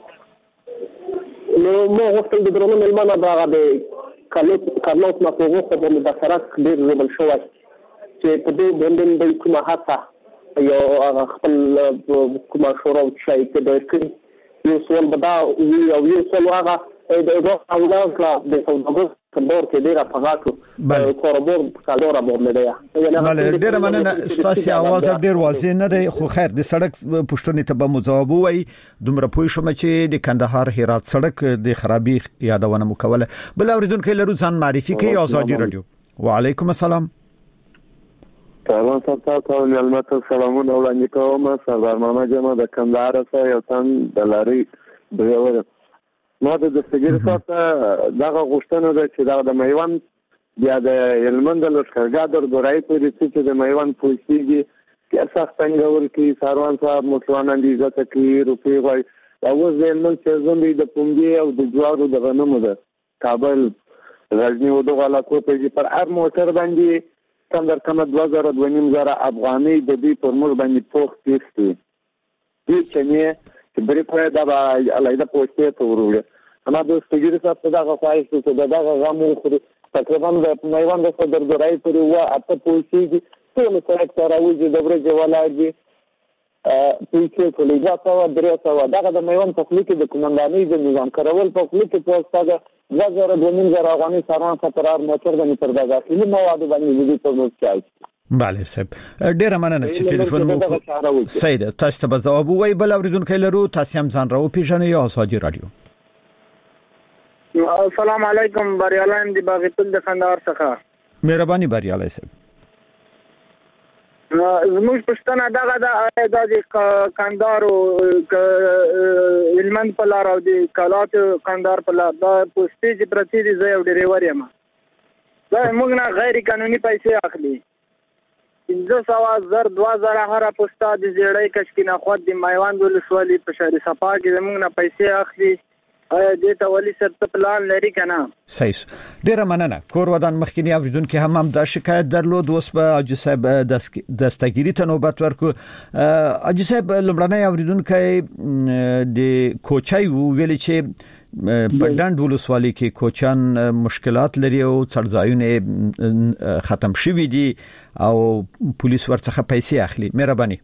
نو مو وختل د درنو ملمانه دا د کلو کلو په توګه په د بصرات ډیر زبل شوی چې په دې باندې د کومه هڅه یو خپل کومه شورا چې په دې کې یو څول بدا یو یو څول هغه د روغ اولاد د سوداګر کندور کې ډیره پغاټو کوربور کالورا باندې
بله ډیره مننه ستاسو आवाज ډیر واضح نه دی خو خیر د سړک پښتنې ته به مجاوب وای دومره پوه شوم چې د کندهار هرات سړک د خرابي یادونه مکوله بل اوریدونکو لرو ځان معرفي کوي ازادي رادیو وعلیکم السلام
سلام تاسو ته ملمت سلامونه وړاندې کوم سردار محمد جمع د کندهار څخه یو تن د لاري دیوره نو د دستګیر څخه دغه غوښتنه ده چې دا د میوان بیا د هلمند د لښکرګاه د ګورای پورې چې د میوان پولیسي کې څنګه ورکی ساروان صاحب مطلوبان دي عزت کوي روپی وای او زه نن چې زوم د پومګي او د جوارو د غنمو ده کابل غزنی او دغه علاقو په پر هر موټر باندې څنګه کم دوه زره دوه نیم زره افغاني د دې پر مور باندې پوښ کیږي دې چې نه بری په دا علایده پوسټه ته ورول اما د سګری صاحب دا غواړي چې دا دا غمو خو تقریبا د میوان د صدر درای پر و اته پوسټي ټول سره راوځي د ورځې ولادي پوسټه کولای دا څو درې څو دا د میوان په خلیک د کومنداني د نظام کارول په خلیک په ستاګه زړه د نیم زره افغاني سامان سفرار موټر باندې پرداګه کله مواد باندې دې په نوښت کوي
بله صاحب ډیره مننه چې ټلیفون مو سید تاسو ته جواب وای بل اوریدونکو لرو تاسو هم ځان راو پیژنئ یا ازادي رادیو
السلام علیکم بریالان دی باغتل د خندار څخه
مهرباني بریالای صاحب
زموږ پښتنه دغه د د کندارو علمن په لار او د کالات کندار په لار د پوسټیج پرتی دی زه یو ډریور یم دا موږ نه غیر قانوني پیسې اخلي پنځه سوه زر دوه زره هره پوسټه د زیړی کشکینه خود د میوان ولسوالي په شهر صفا کې زموږ نه پیسې اخلي آیا دې ته ولی سره پلان لري کنه
صحیح ډیره مننه کور ودان مخکینی اوریدونکو هم هم د شکایت درلود اوس په اجي صاحب دستګيري ته نوبت ورکو اجي صاحب لمړنۍ اوریدونکو د کوچای ویل چې په ډند ولسوالي کې کوچان مشکلات لري او څړځایونه ختم شوي دي او پولیس ورڅخه پیسې اخلي مهرباني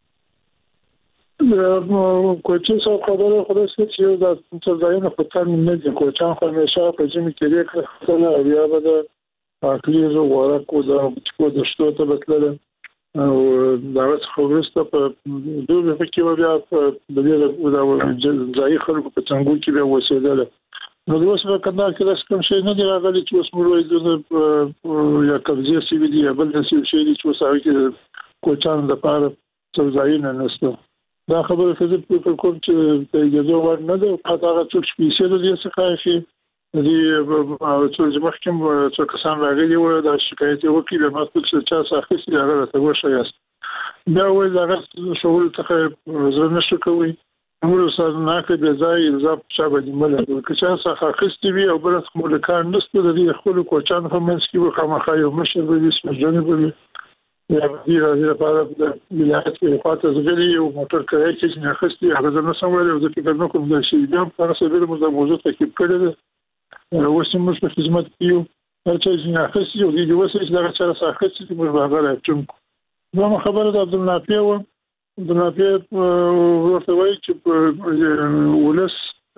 کوچي څو خبره خو داسې چې دا څړځایونه په تان نه دي کوچان خو همیشه په ځینې کې لري خپل بیا به د اخلي زو ورکو دا کو د شتو ته بتل او دا څه ورسته په دوه په کې بیا د دې د ځای خلکو په څنګه کې به وسیدل نو د اوس په کندهار کې داس کوم شي نه دی راغلی چې اوس موږ وایو یا قبضه سی وی دی بل څه شي چې اوس هغه کې کوچان د پاره څه ځای نه نشته دا خبره چې په کوم چې د یو ور نه ده هغه څه سپیشل دي څه کوي دي چې مخکم څو کسان راغلي و دا شکایت وکړي د مسؤل چې چا اخیستي هغه ته وشي است دا وایي دا شغل څخه زړه نشو کوي موږ سره نه کې د ځای الزام شابه دي مله چې چا څخه اخیستي وي او بل څه موږ کار نشته د دې خپل کوچان هم مسکی و خامخا یو مشر به اسمه جنبه یا د دې لپاره د ولایت کې خاطر زغلی او موټر کوي چې نه اخیستي هغه نه سمول او د فکر نه کوم د شي بیا په څه به موږ موضوع تکلیف کړی اوس موږ په خدمت کې یو هر څه چې اخیستي او د اوس چې دا څه اخیستي چې موږ هغه راځم نو خبره د عبدالنافع و عبدالنافع ورته وایي چې ولس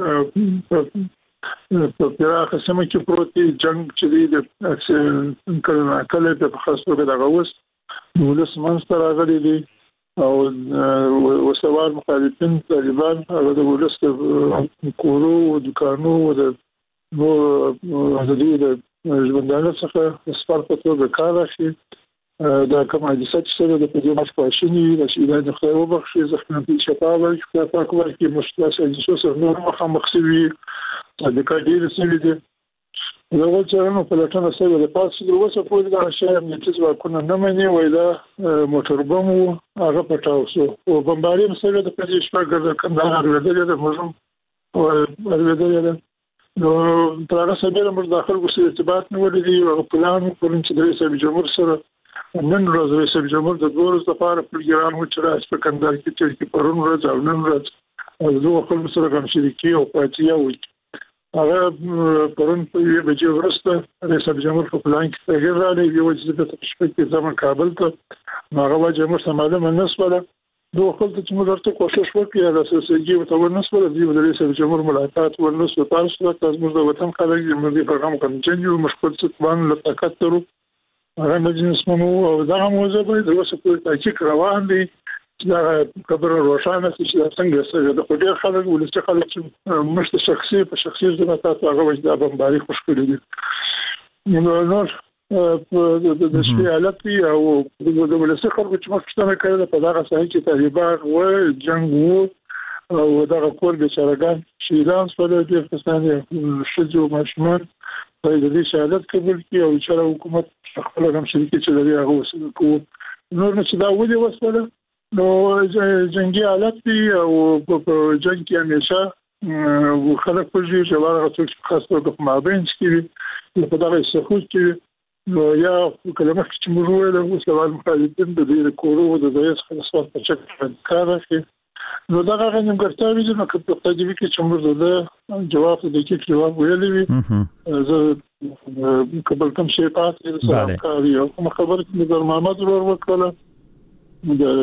په پراخه سیمه کې پروتي جنگ چې د اکثر کله کله په خاص توګه د غوس ولس منځ راغلي دي او وسوال مخالفین طالبان هغه د ولس کورو او دکانو او د نو د دې د ژوندانه څخه سپارت په توګه کار شي دا کوم حادثه چې سره د دې مخ پاشنی د شیدای د خیر وبخښي زخم په شفاوه چې په کومه کې مشکلات چې څه نور مخه مخسوي د کډیر سړي دي نو چې نو په لټه سره د پاسې د وسه په دې د شهر نه چې واکونه نه مني وای دا موټر بم هغه پټاو شو او بمباري سره د پدې شپږ د کندهار ورته د موږ او ورته نو تر هغه سره موږ داخل وسه ارتباط نه ولري او پلان پرون چې د رئیس جمهور سره نن ورځ رئیس جمهور د دوه ورځې لپاره پروګرام و چې راځي په کندهار کې چې پرون ورځ او نن ورځ او دوه خپل سره کوم شریکي او پاتیا وي هغه پرون په یوه بجې ورسته رئیس جمهور په پلان کې تغیر راغلی یو چې د تشکیل ځمن کابل ته هغه واجب مر سماله منسبه دوه خپل چې موږ ورته کوشش وکړو د اساسي او تونس ول د رئیس جمهور ملاقات ورنس په تاسو ته موږ د وطن خلک موږ پیغام کوم چې مشکل څه باندې لطاقت ترو هغه مجلس مو او دا موضوع به د وسه په تحقیق روان دي دا خبره روښانه چې څنګه سره د خدای خلک ولست خلک چې مشت شخصي په شخصي ځای تاسو هغه وجه د بمباري خوش کړی دي نو نو د شپې حالت او د ولست خلک چې مخکې کړل په دغه ځای کې طالبان و جنگ وو او دغه کور به چرګان شیران سره د افغانستان شجو مشمن په دې شهادت قبول کړي او چې حکومت خپل هم شریکي چې لري هغه وسیله کو نو چې دا ودی وسوله نو جنگي حالت دی او په جنگ کې همیشه خلک په ځای چې هغه څه خاصه د مابین کې په دغه سخوت کې نو یا کلمه چې موږ ویل او سوال مخالفین د دې کورو د ځای خلاصو په چک کار کوي نو دا هغه نیمګړتیاوې دي نو که په تجربه کې چې موږ د جواب د کې جواب ویلې وي زه قبل کوم شي پاتې سره کوي او کوم خبره چې د محمد ورور وکړه د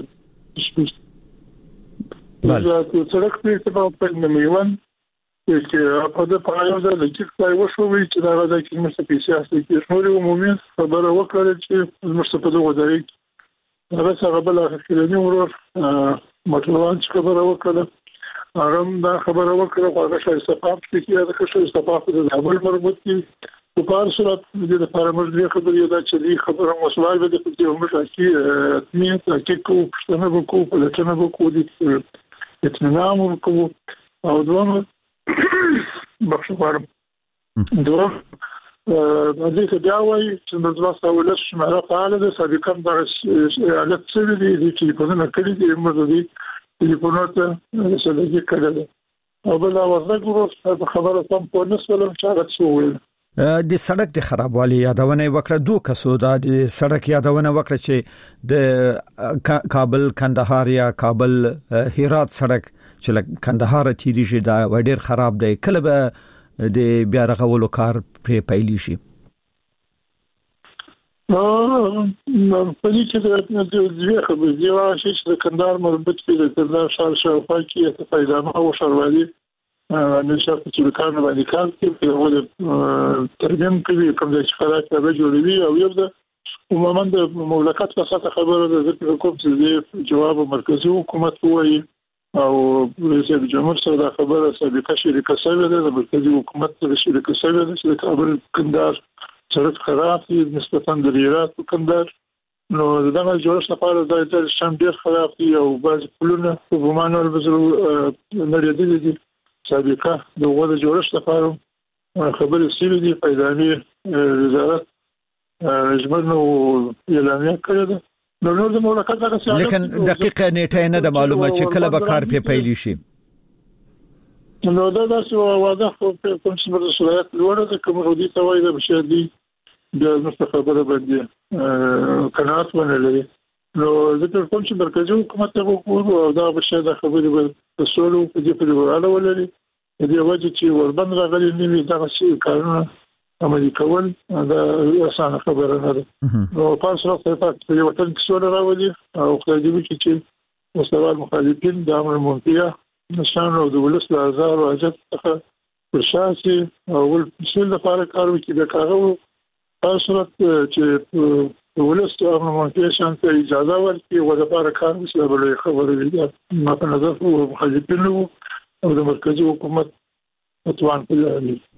بله د سړک په په میوان چې په د پایو د لچک ځای وشوي چې دا راځي چې موږ په سیاست کې شمول عمومي خبره وکړه چې موږ په دغه ځای کې هغه څنګه بل اخیرنی ورور مطلوبان چې خبره وکړه هغه دا خبره وکړه هغه شای استفاده کوي دا شای استفاده د عمل مربوط دي په کار صورت د لپاره موږ دې خبرې دا چې دې خبره مسؤل به د دې عمر کې تنه تحقیق کو پښتنه وکړو په لټنه وکړو د اطمینان وکړو او دوه بخښ غواړم دوه د دې ته بیا وایي چې د ځواسته ولس شماره فعال ده سابقا د حالت څه دي چې په نن کړي دي موږ دې ټلیفون ته رسېږي کړل او بل اوسه ګورو خبره سم په نسبت چې هغه څه ویل
د سړک د خرابوالي یادونه وکړه دوه کسو د سړک یادونه وکړه چې د کابل کندهار یا کابل هرات سړک چې کندهار تیری شي دا ډېر خراب دی کله به د بیا رغولو کار پرې پیلی شي
نو په دې کې د دې خبرې دی چې د کندهار مربوط کې د کندهار ښار شاوخوا کې څه پیدامه او ښاروالي نشه چې کارونه باندې کار کوي په ډول ترجمه کوي کوم ځای چې خلاص به جوړوي او یو د عموما د مملکت په اساس خبره ده چې کوم څه جواب مرکزی حکومت وایي او رئیس جمهور سره دا خبره سابقه شریکه شوې ده د مرکزی حکومت سره شریکه شوې ده چې کابل کندهار سړک خراب دي نسبتا د هرات کندهار نو دغه جوړښت لپاره د دې شم ډیر خراب دي او بعض پلونه په ګمانو البزرو نړیدلې دي سابقه د وګړو جوړښت لپاره خبرې سوي دي پیدامي وزارت اجمل نو اعلانیه کړې ده نو نور د مملکت هغه څه
لیکن دقیقه نیټه نه د معلومات چې کله به کار په پیلی شي
نو دا داسې واضح په کوم څه د صلاحیت لوړه ده کوم ودی ته وایي د بشری د مستخبره باندې قناعت ونه لري نو ځکه کوم چې مرکزی حکومت ته وګورو او دا بشری د خبرې په سولو په دې په وړاندې ولري د دې وجه چې وربند راغلي نیمه دغه شی کارونه عملي کول دا اسانه خبره نه ده نو په سره په یو وطن کې سول راولي او خدای دې چې مستوال مخالفین د امر منفیه نشان او د ولس له هزار او اجت څخه پرشاسي او ول مسول لپاره کار وکړي د کارو په صورت چې ولس ته امر منفیه شانته اجازه ورکړي او د لپاره کار وکړي بل خبره دي ما په نظر او مخالفین او د مرکزی حکومت اتوان کړی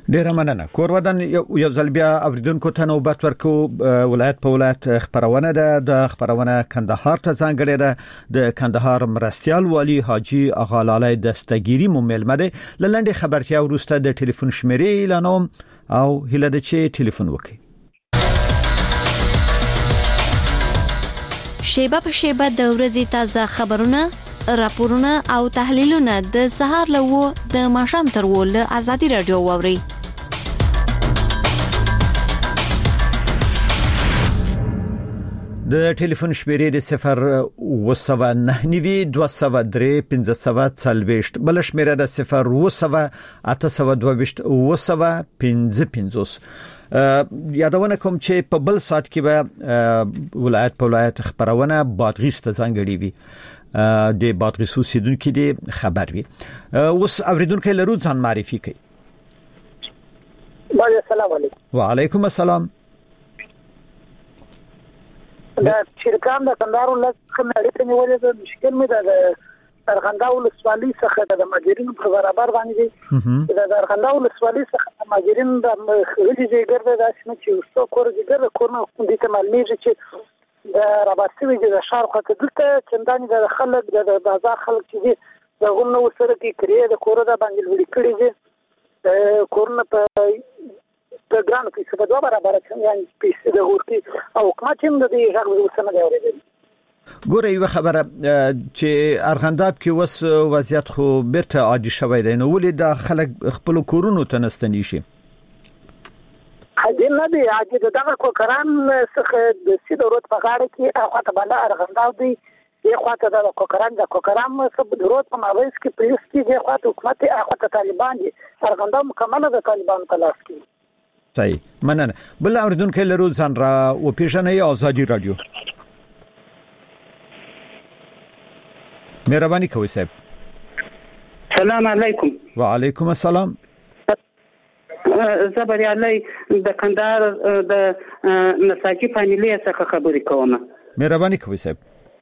ډیره مننه. کور ودان یو ځل بیا اوریدونکو ته نوبت ورکو. ولایت په ولایت خبرونه ده د خبرونه کندهار ته ځانګړې ده. د کندهار مرستيال والی حاجی اغا لالی دستګيري مو ملمده لنډه خبرتیا وروسته د ټلیفون شمیرې اعلانوم او هله د چي ټلیفون وکړي.
شیبه په شیبه د ورځې تازه خبرونه، راپورونه او تحلیلونه د سهار لوو د ماښام تر وول ازادي رادیو ووري.
د ټلیفون شمیرې د صفر وسوه نه نیوي دوه سوه درې پنځه سوه څلوېښت، بل شمیره د صفر وسوه اته سوه دوه ویشت وسوه پنځه پنځوس. یادونه کوم چې په بل سات کې به ولایت په ولایت خبرونه بادغیس ته ځانګړي وي. د بادغیس اوسیدونکو دي خبر وي. اوس اوریدونکو لرو ځان معرفي کوي.
السلام علیکم.
وعلیکم السلام.
دا شرکان د کندهار ولایت خمرې نیولې د مشکل مې د ارغنداو لسوالي څخه د ماجرینو په برابر باندې د ارغنداو لسوالي څخه ماجرین د خلک جګر د اسنه چې وسو کور جګر کورنه د تمالمیږي چې د رابطوي د شارخ ته دلته چنداني د خلک د بازار خلک چې د غونو سره کې کړی د کور د باندې وړي کړی دي کورنه په د ګران پیسې په دوه برابر چې یعنی پیسې د ورتي او حکومت هم د دې ځای وسنه دی اورېدل.
ګوره یو خبره چې ارغنداب کې وس وضعیت خو بیرته عادي شوی دی، نو ولې د خلک خپل کورونو ته نستنی شي؟
حاجی نه دی عادي دغه کوکران څخه د سیدورت په غاړه کې هغه ته باندې ارغنداب دی. یو خواته د کوکران د کوکران څخه د روت په مابينځ کې پولیس کې د خواته حکومت هغه ته طالبان دي. ارغنداب مکمله د طالبان په لاس کې.
صحیح مننه. بل اوریدونکو لرو ځان را او پیژنې ازادي رادیو. مهرباني کوئ صاحب.
سلام علیکم.
وعلیکم السلام.
زبر علی د کندهار د نساجي فامیلی څخه خبرې کوم.
مهرباني کوئ صاحب.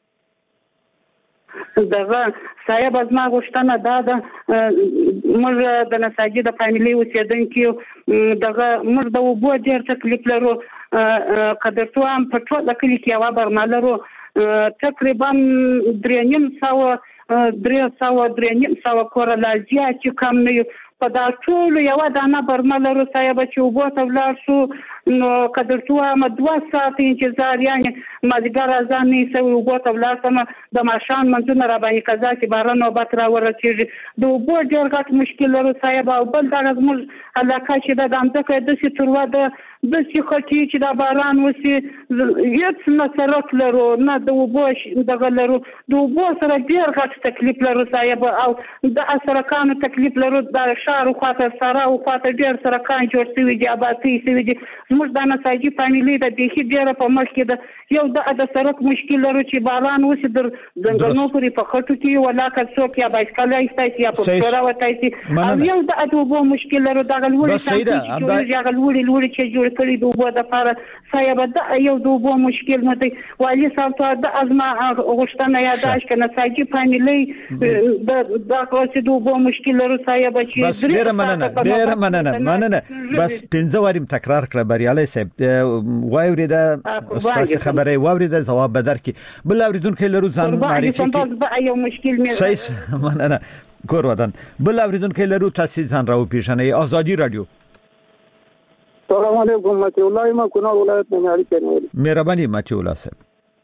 دغه صاحب از ما غوښتنه دا ده موږ د نساجي د فامیلی اوسیدونکو دغه موږ د وبو ډیر تکلیف لرو. قدرتو هم په ټول کلی کې یو برنامه لرو تقریبا درې نیم سوه درې سوه درې نیم سوه کور لازیا چې کم نه په دا ټول یو دانه برنامه لرو صاحب چې وبو ته ولاړ شو نو قدرتو هم دوه ساعت انتظار یعنی مازیګر اذان نه سوي وبو ته ولاړ سم د ماشان منځونه را باندې قضا چې باران نوبت را ورسیږي د وبو ډیر غټ مشکل لرو صاحب. او بل دا زموږ علاقه چې د دامځکه د سی تروا د د سی خټي چې د باران وسی هیڅ نه سرک لرو نه د وبو دغه لرو د وبو سره ډیر غټ تکلیف لرو صاحب. او د سرکانو تکلیف لرو د شهر خواته سره او خواته ډیر سرکان جوړ شوی دي آبادی شوی دي. زموږ د نساجي فامیلی د بيخي ډیره په مخ کې د یو د سرک مشکل لرو چې باران وسی در ځنګلونو پورې په خټو کې ولاکه څوک یا بایسکل ایستای یا په سره وتای سي او یو د ادوبو مشکل لرو د غلوړي چې یا غلوړي لوري چې جوړ کړی د وبو د لپاره صاحب د یو د وبو مشکل مته والی صاحب ته د ازما غوښتنه یاداش کنه نساجي فامیلی د د کوڅې د وبو مشکل لرو صاحب چې
بس ډیر مننه ډیر مننه مننه بس پنځه واریم تکرار کړ بریالي صاحب وایوري د استاد خبره وایوري د جواب بدر کی بل اوریدونکو لرو ځان معرفي
کی یو مشکل مې
صحیح مننه کور ودان بل اوریدونکو لرو تاسو ځان راو پیژنې ازادي رادیو.
السلام علیکم متي الله ما کونړ ولایت نه اړیکې نیولې.
مهرباني متي الله صاحب.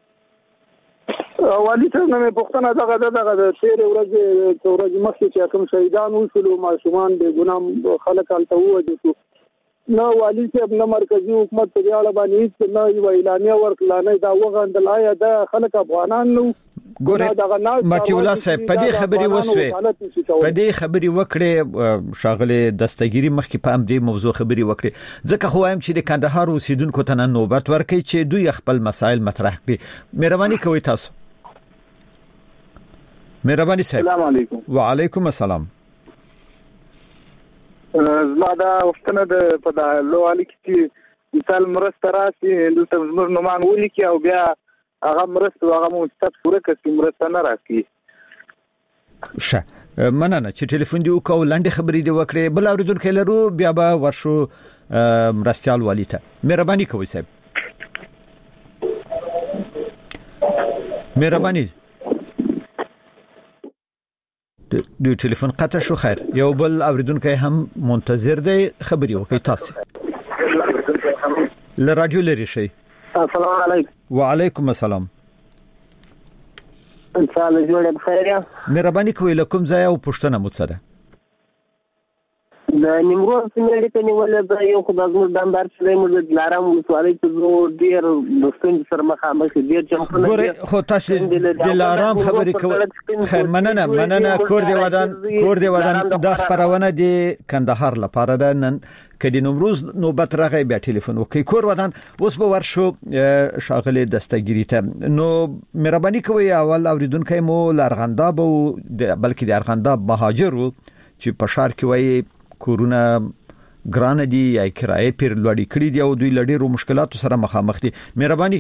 والی ته مې پوښتنه دغه دغه د تیر ورځې ورځې مخکې چې کوم شهیدان وشول ماشومان به ګنام خلک الته وځي نو والی صاحب نه مرکزی حکومت په اړه باندې نه یو اعلانیه ورکړه نه دا وغندل آیا د خلک افغانان نو
ګوره متي الله صاحب په دې خبري وسوي په دې خبري وکړي شاغله دستګيري مخکې په دې موضوع خبري وکړي ځکه خو هم چې د کندهار اوسیدونکو ته نوبت ورکړي چې دوی خپل مسائل مطرح کړي. مهرباني کوئ تاسو. مهرباني صاحب.
السلام علیکم.
وعلیکم السلام.
زما دا وختونه د په د لوالي کې مثال مرسته راسي دلته زموږ نومان ولیکي او بیا هغه مرسته هغه مو ستاسو پوره کسي مرسته نه راکړي.
ښه مننه چې ټلیفون دی وکاو لاندې خبرې دی وکړې بل اوریدونکو لرو بیا به ورشو مرستيال والی ته مهرباني کوئ صاحب مهرباني د ټلیفون قطع شو خیر یو بل اوریدونکو هم منتظر دی خبري وکي تاسو ل رادیو لري شي
السلام علیکم
وعلیکم السلام
ان شاء الله جوړه بخیر یا
مهرباني کوئ لکم ځای او پښتنه مو څه ده
د نیمروز سیمې ته نیولې د یو خدای زموږ دندار چې موږ د لارام ولسوالۍ ته زو ډیر دوستان سره مخامخ ډیر چمخونه
ګوره خو تاسو د لارام خبرې کوي خیر مننه مننه کور دی ودان کور دی ودان د خبرونه دی کندهار لپاره ده نن کدي نیمروز نوبت راغی بیا ټلیفون وکي کور ودان اوس به ورشو شاغله دستګری ته نو مهرباني کوي اول اوریدونکو مو لارغنداب او بلکې د ارغنداب مهاجر چې په شهر کې وای کورونه ګران دي یا کرایه پیر لوړی کړی دی او دوی لړیرو مشکلاتو سره مخامخ دي مهرباني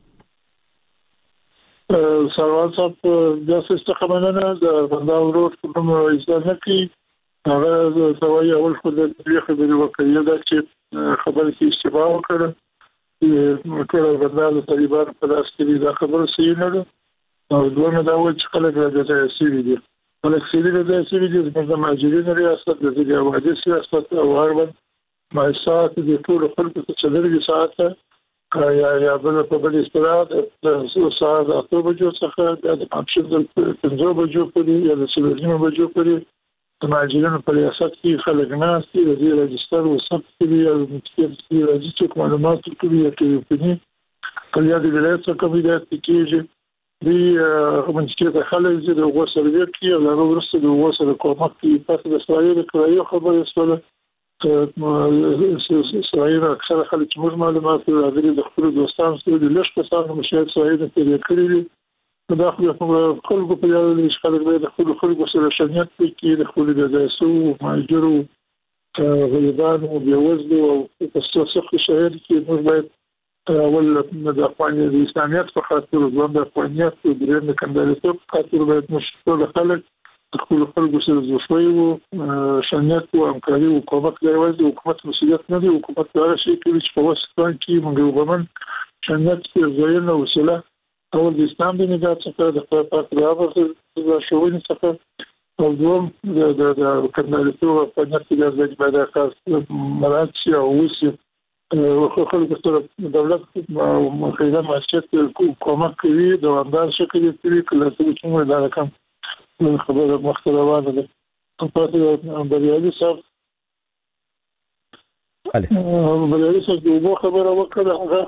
سوال صاحب د استخدامونه د بندا ورور کوم ایستل کی هغه سوي اول خو د خبرې وکړي دا چې خبرې کې اشتباه وکړه چې ټول بندا د طالبان په لاس کې دا خبره صحیح نه ده او دوه دا و چې خلک راځي سیوی دي ولکسيدي د سیوی دي د ماجرین ریاست د جوادي سیاست او هرون مایسات د ټول خلکو ته چلري ساعته یا یا بل په بل استراحت د ساعت اته بجو څخه د اپشن د پنځه بجو پورې یا د څلورمه بجو پورې د ماجرین په ریاست کې خلک ناس دي د رجستر او ثبت کې یا د رجستر معلومات کوي یا ټلیفوني کله د ولایت څخه کېږي دی منځکې د خلک چې د وګړو سروې کې او هغه ورسره د وګړو سره کومک کوي پاتې د اسرائیل کرایو خبرې سره اسرائیل اکثر خلک چې موږ معلومات لري د خپل دوستانو سره د لږ کسانو مشاهده اسرائیل ته کړی دي دا خو خلکو په یاد لري چې خلک د خپل خلکو سره شنیت کوي د خپل د داسو ماجرو غلیبان او بيوزلو او تاسو شهر کې موږ باید اول د افغاني د اسلامیت په خاطر د ژوند د افغانیت او د رند کندالته په خاطر باید مشکل خلک خپل خلکو سره زوشوي او شنیت او همکاري او کومک لري او حکومت مسؤلیت نه دی حکومت دا شي کوي چې په واسطه کې موږ وګمن شنیت کې ځایونه او وسله او د اسلام د نجات څخه د خپل پاک راوړل د شوونی څخه او دوم د د کندالته او افغانیت کې د باید خاص مراتب او وسه خلک سره دولت مخیله معیشت کومک کوي دوامدار شکل کوي کله چې موږ دا رقم خبره مختلفانه ده په پاتې بریالي صاحب
علي
بریالي صاحب یو خبره وکړه هغه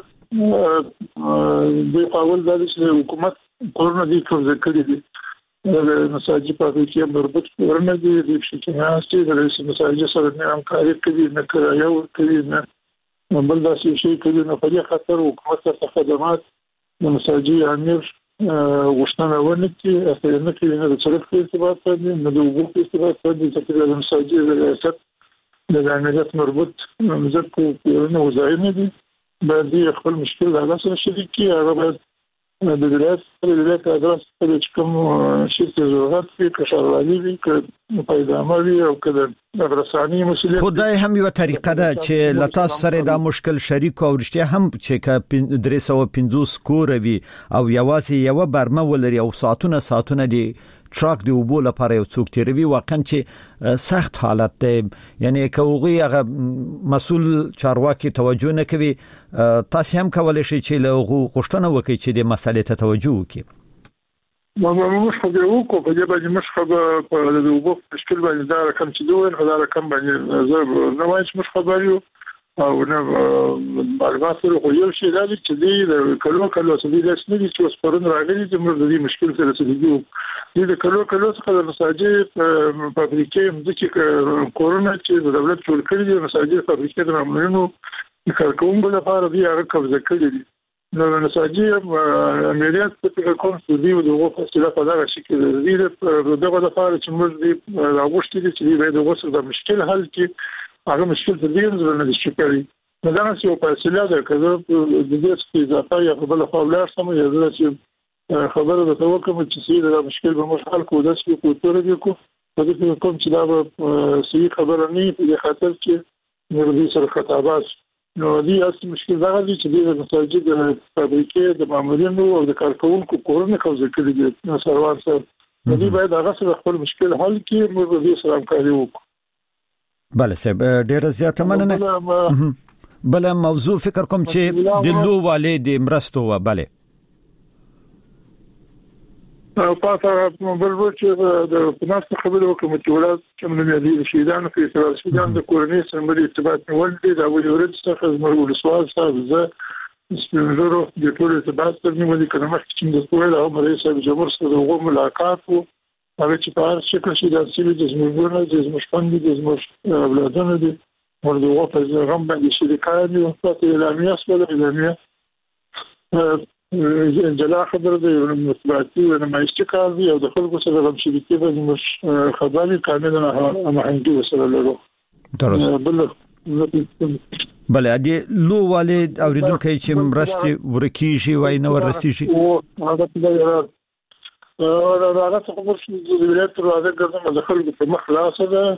د اول د حکومت کورونه دي کوم ځکه دي مساجد په کې مربوط کورونه دي د شکایت د رئیس مساجد سره همکاري کوي نه کرایه ورکوي نه بل دا شي کوي نو په دې خاطر حکومت ته خدمات د مساجد امیر وښتنه ونه کې اصلي نه کې نه د څرخ په ارتباط باندې نه د وګړو په ارتباط باندې چې د مساجد ریاست د امنیت مربوط مزکو نه وزاینه دي باندې خپل مشکل هغه سره شریک کی هغه باید د ولایت د ولایت ادرس چې کوم شي چې ضرورت وي کشرالي وي پیدامه وي او کله رساني مسؤلیت
خدای هم یو طریقه ده چې لتا سره دا مشکل شریک او رښتیا هم چې ک درې سوه پنځوس کور وي او یوازې یو برمه ولري او ساعتونه ساعتونه دي ټراک دی وبول لپاره یو څوک تیروي واقعا چې سخت حالت دی یعنی کوغي هغه مسول چارواکي توجه نه کوي تاسو هم کولای شئ چې له غوښتنه وکړئ چې د مسالې ته توجه وکړي
ما موږ خو به وکړو په دې باندې موږ خو په دې وبو مشکل باندې دا رقم چې دوه دا رقم باندې زه نه وایم چې موږ خبريو او نه معلومات سره خو یو شی دا چې دی کلو کلو څه دي چې نه دي چې سپورن راغلي چې موږ د دې مشکل سره څه دي دې د کلو کلو څخه د مساجد فابریکې مځکه کورونا چې د دولت جوړ کړی دي مساجد فابریکې د عملونو کارکوونکو لپاره دی هغه قبضه کړی دي نو مساجد امریت په کوم څه دی او دغه فاصله په دغه شکل دی دغه لپاره چې موږ دې راغوښتي دي چې د وسو د مشکل حل کې هغه مشکل د دې نه د شکرې نو دا څه په فاصله ده کله د دې څخه اضافه یا بل خپل سم یو چې خبره د توکم چې سید د مشکل په مشکل کو د څه کو تر دې کو په دې کوم چې دا صحیح خبره نه په خاطر چې نو دې سره خطابات نو دې اصلي مشکل دا دی چې د مساجد د فابریکې د مامورینو او د کارکونکو کورونه قبضه کړي دي نو سروان سره دې باید هغه سره خپل مشکل حل کړي موږ دې سره همکاري وکړو.
بله صاحب ډېره زیاته مننه. بله موضوع فکر کوم چې د لو والي د مرستو و بله
او پاتہ بلبل چې د پنځه خبرو کوم چې ولادت کوم نه دی شهیدان په اسرائیل شهیدان د کورنۍ سره ملي ارتباط نیول دي دا ویل ورته څخه زموږ ولسوال صاحب زه سپینورو د ټول ارتباط تر نیولې کړم چې د ټول او رئیس جمهور سره وګورم ملاقات وو هغه چې په هر شکل شي د سیمې د زموږ د زموږ پاندې د زموږ اولادونو دي ورته وو په غم باندې چې د کاري او په اعلامیه سره اعلامیه جلا خبر دی مطبوعاتي او نمایشتي کار دی او د خلکو سره د شریکې په مش خبري کامله هماهنګي وسره لرو.
بله ادي لو والي اوریدونکو چې مرستي ورکیږي وای نه ورسیږي
او هغه څه او هغه څه کوم چې د ولایت راځي ګرځم د خلکو په مخ خلاصه ده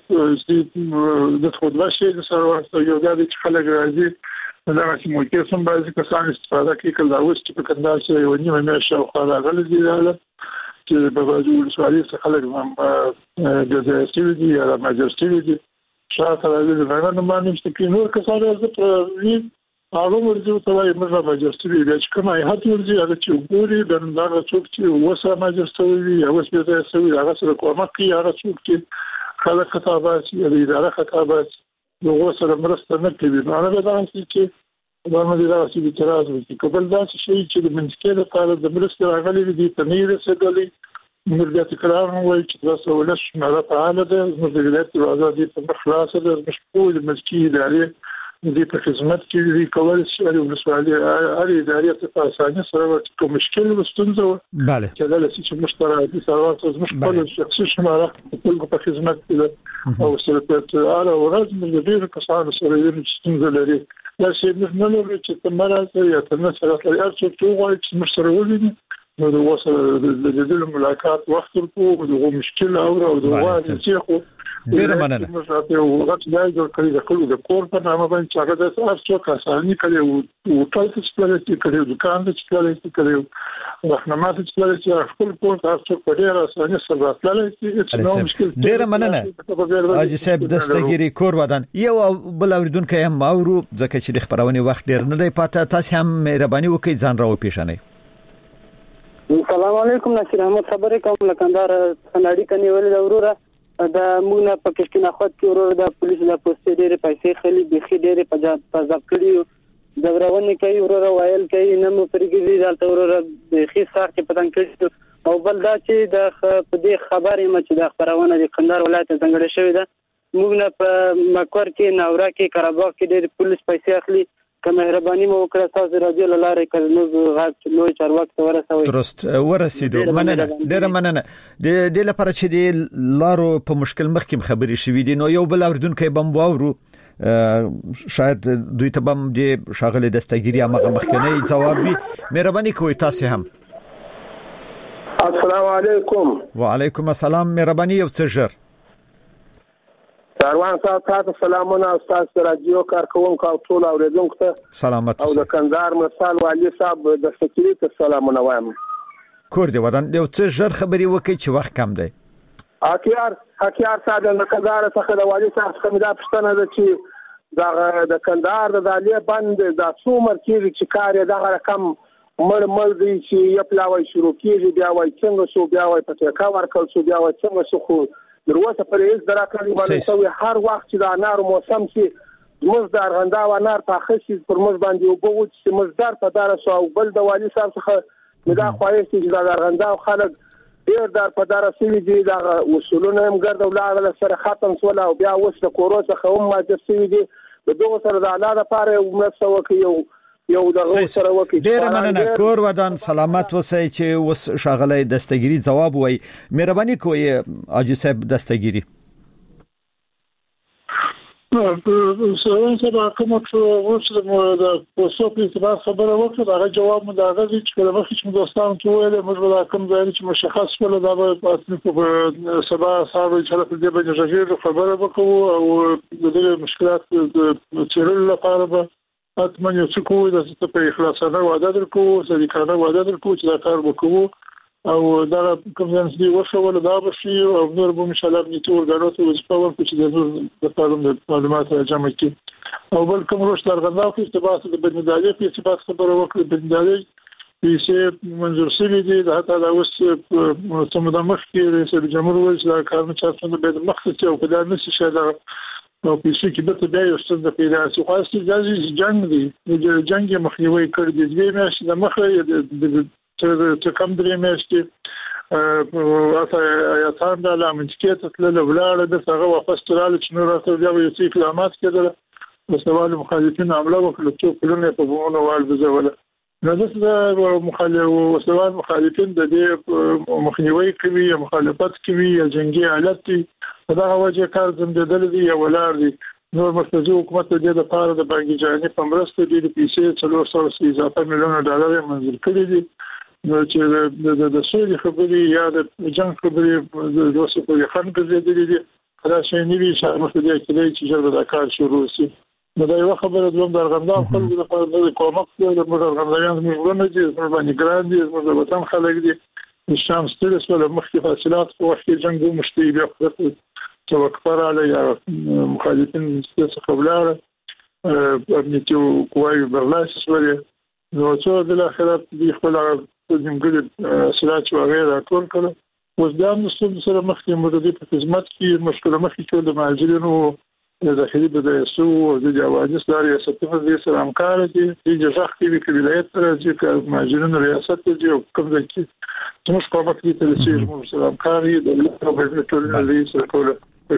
چې د خپل شي د سره یو ځای چې خلک راځي دا چې مو کې سم بعضی کسان استفاده کوي کله اوس چې په کندهار کې یو نیمه میاشت او خاله غل دي چې په باجو ولسوالۍ څخه خلک هم د ځای دي یا د ماجستي دي شاته راځي دا نه معنی چې نور کسان راځي په هغه ورځو ته وايي موږ ماجستي دي چې کومه هات ورځي هغه چې ګوري د دا څوک چې وسه ماجستي وي یا وسه د سوي هغه سره کومه کوي هغه څوک چې خلک خطابات یا اداره خطابات نو سره مرسته نه کوي نو هغه دا چې دا مې دا چې د تراز وکړي کبل دا چې چې د منځکې لپاره د مرسته راغلي دي ته نه رسېدلې موږ د تکرار نو وایي چې تاسو ولش مره فعال ده موږ د ولایت د آزادي په خلاصه ده مشغول د مسکی ادارې د په خدمت کې دي کول شي او ولسوالۍ اړ ادارې په اسانه سره کوم مشکل وستونزه
بله
چې دا چې مشترک دي سره تاسو مشکل شخصي شماره په خدمت کې او سره په اړه ورځ موږ ډیر کسان سره یې ستونزه لري دا چې موږ نه لرو چې تمره یا تنه سره لري چې څو وایي چې مشترک ولې نو د وسه د ملاقات وخت ورکو د مشکل او د وایي چې خو
ډیر مننه
مشرف یو وخت دا جوړ کړی د خلکو د کور په نامه باندې چې هغه د ارڅو کسانی کړي او ټول څه چې کړي دکان چې کړي راهنما چې کړي خپل کور ارڅو په ډیر اسانه سره راتللی نو مشکل
ډیر مننه حاجی صاحب دستګيري کور ودان یو بل اوریدونکو هم اورو ځکه چې د خبرونه وخت ډیر نه دی پاته تاسو هم مهرباني وکړئ ځان راو پیښنئ.
السلام علیکم نصیر احمد خبرې کوم لکندار خناړي کني ولې وروره دا موږ نه پاکستان اخوت کې وروره د پولیس د پوسټ ډېر پیسې خلی بخي ډېر په ځاب کړی دغراونه کوي وروره وایل کوي نه مو پرګزي دلته وروره بخي سار کې پتن کړی او بل دا چې د په دې خبرې مچ د خبرونه د کندهار ولایت څنګه شوې ده موږ نه په مکور کې ناورا کې قرهباغ کې ډېر پولیس پیسې اخلي که مهرباني مو وکړه تاسو راځي لاره کړنو غاټ لوی چارواک ته ورسوي
درست ورسېدو مننه ډېر مننه د دې لپاره چې د لارو په مشکل مخکې خبرې شوې دي نو یو بل اوریدونکو بم واورو شاید دوی ته بم د شاغله دستګيري هغه مخکنی جواب وي مهرباني کوئ تاسو هم.
السلام علیکم.
وعلیکم السلام مهرباني یو څه ژر
کاروان صاحب تاسو سلامونه تاسو رادیو کارکونکو او ټول اوریدونکو ته
سلامات
او د کندهار مثال والي صاحب د سکرټری ته سلامونه وایم.
کور دی ودان یو څه ژر خبري وکړي چې وخت کم دی.
اکیار اکیار صاحب د کندهار څخه د والي صاحب څخه دا پښتنه ده چې دا د کندهار د دالیا بند د څومره کېږي چې کار یې دا رقم مړ مړ دی چې یو پلاوي شروع کیږي بیا وای څنګه شو بیا وای پته کا ورکل شو بیا وای څنګه شو خو دروازه پر هیڅ دراکړي باندې سوي هر وخت چې د انار موسم چې موږ د ارغندا و انار په خشي پر موږ باندې وبو چې مزدار په دار سو او بل د والي صاحب څخه دا خوایي چې د ارغندا خلک ډیر در په دار سوي دي دا وصولونه هم ګرځي ولاره سره ختم سول او بیا اوس د کورو څخه هم ماته سوي دي د دوه سره د اعلی لپاره ومسو کوي یو دغه سره وکي
ډیر مننه کور ودان سلامت وسای چې وس شاغله دستګيري جواب وای مهرباني کوی حاجی صاحب دستګيري.
سره سره کوم څه وڅ د پوسټ په اعتبار خبره وکړه دا جواب مو دا غوښتي چې کله مخکې چې دوستانو ته ویل موږ به کوم ځای چې مشخص ولا دا به په سبا صاحب چې په دې باندې ژغیر خبره وکړو او د دې مشکلات د چیرل لپاره به اتمنه چې کوو د څه په اخلاصانه وعده درکو صدیقانه وعده درکو چې دا کار وکړو او دا کوم ځای چې وشول دا به شي او نور به ان شاء الله د تور غاړو وظیفه ورکړي چې د تعلیم د معلومات راجمع کړي او بل کوم روش لرغنداو کې استباس د بندالي په استباس خبره وکړي بندالي چې منظور شوی دی دا حتی دا اوس څومره د مخ کې رئیس جمهور وایي چې دا کار نه چارڅنده به د مخ څخه او کله نشي شي دا او په شي کې د بیا یو څه د پیدا شي خو اصلي ځای جنگ دی د جنگ مخنیوي کړی دی دوی مې د مخه د چې کوم درې میاشتې او اته ایتان د لامنځکې ته تلل ولاړ د څنګه واپس ترال چې نور راته بیا یو څه اقدامات کړل د سوال مخالفین عمله وکړه چې کلونه په بونه وال بزول نو د مخالف او سوال مخالفین د دې مخنیوي کوي مخالفت کوي یا جنگي حالت دي دا وجه کار زمدل دي یا ولار دي نور مرکزی حکومت د دې لپاره د بانکي جامع په مرسته د پیسې څلور سوه اضافه میلیون ډالر منظور کړی دي نو چې د د سولې خبرې یا د جنگ خبرې د دوسه په خان کې دي دي دا شي نیوي چې موږ دې کې چې جرب د کار شروع شي نو دا یو خبره دوم درغندام خلکو د خپل کومک د مرغندایان موږ نه دي باندې ګران دي موږ د وطن خلک دي شام سترس ولا مخکې فاصلات او وخت جنگ مشتي بیا خپل توقفر علی یا مخالفین څخه بلاره امنیتي قواوی برلاسي سوري نو څو د اخرت دی خپل د جمهوریت سلاچ او غیره ټول کړه اوس دا نو سره مخکې مددي په خدمت کې مشکل مخکې ټول د مهاجرینو د داخلي د سو او د جواز داري ستفاده دي سره همکار دي د ځخ کې د ولایت راځي چې مهاجرینو ریاست دي او کوم ځای کې څنګه کومه کې د سیمو سره همکاري د ټول د سره کوله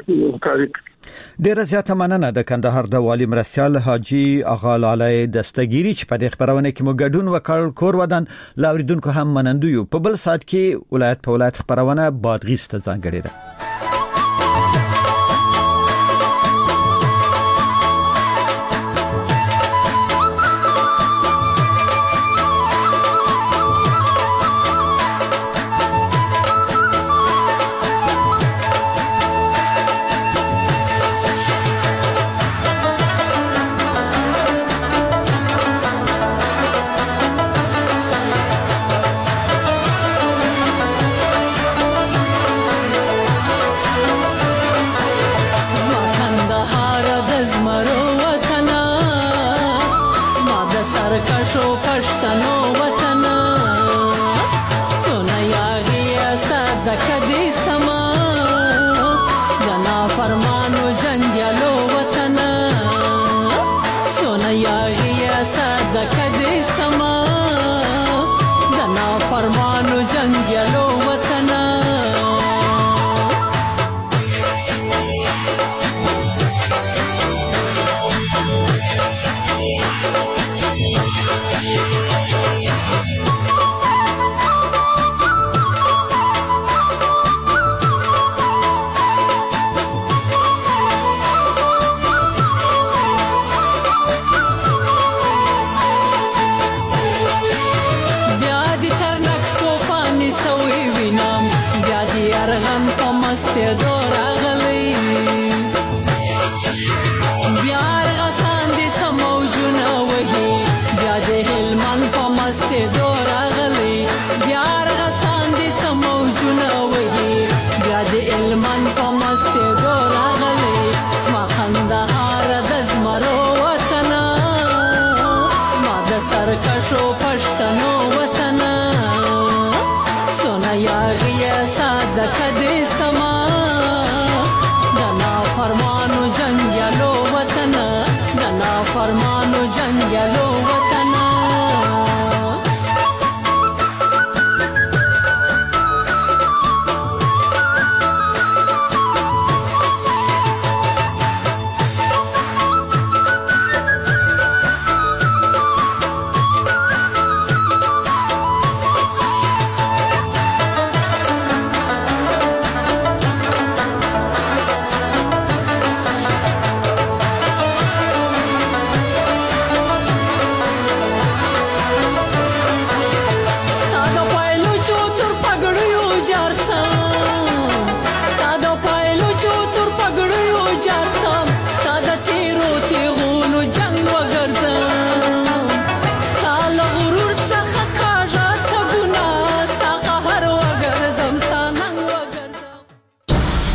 ډیر زیاته مننه د کندهار د والی مرستيال حاجی اغا لالی دستګيري چې په دې خبرونه کې مو ګډون وکړ کور ودان لاوریدونکو هم منندوی په بل سات کې ولایت په ولایت خبرونه بادغیس ته ځانګړي ده
Elman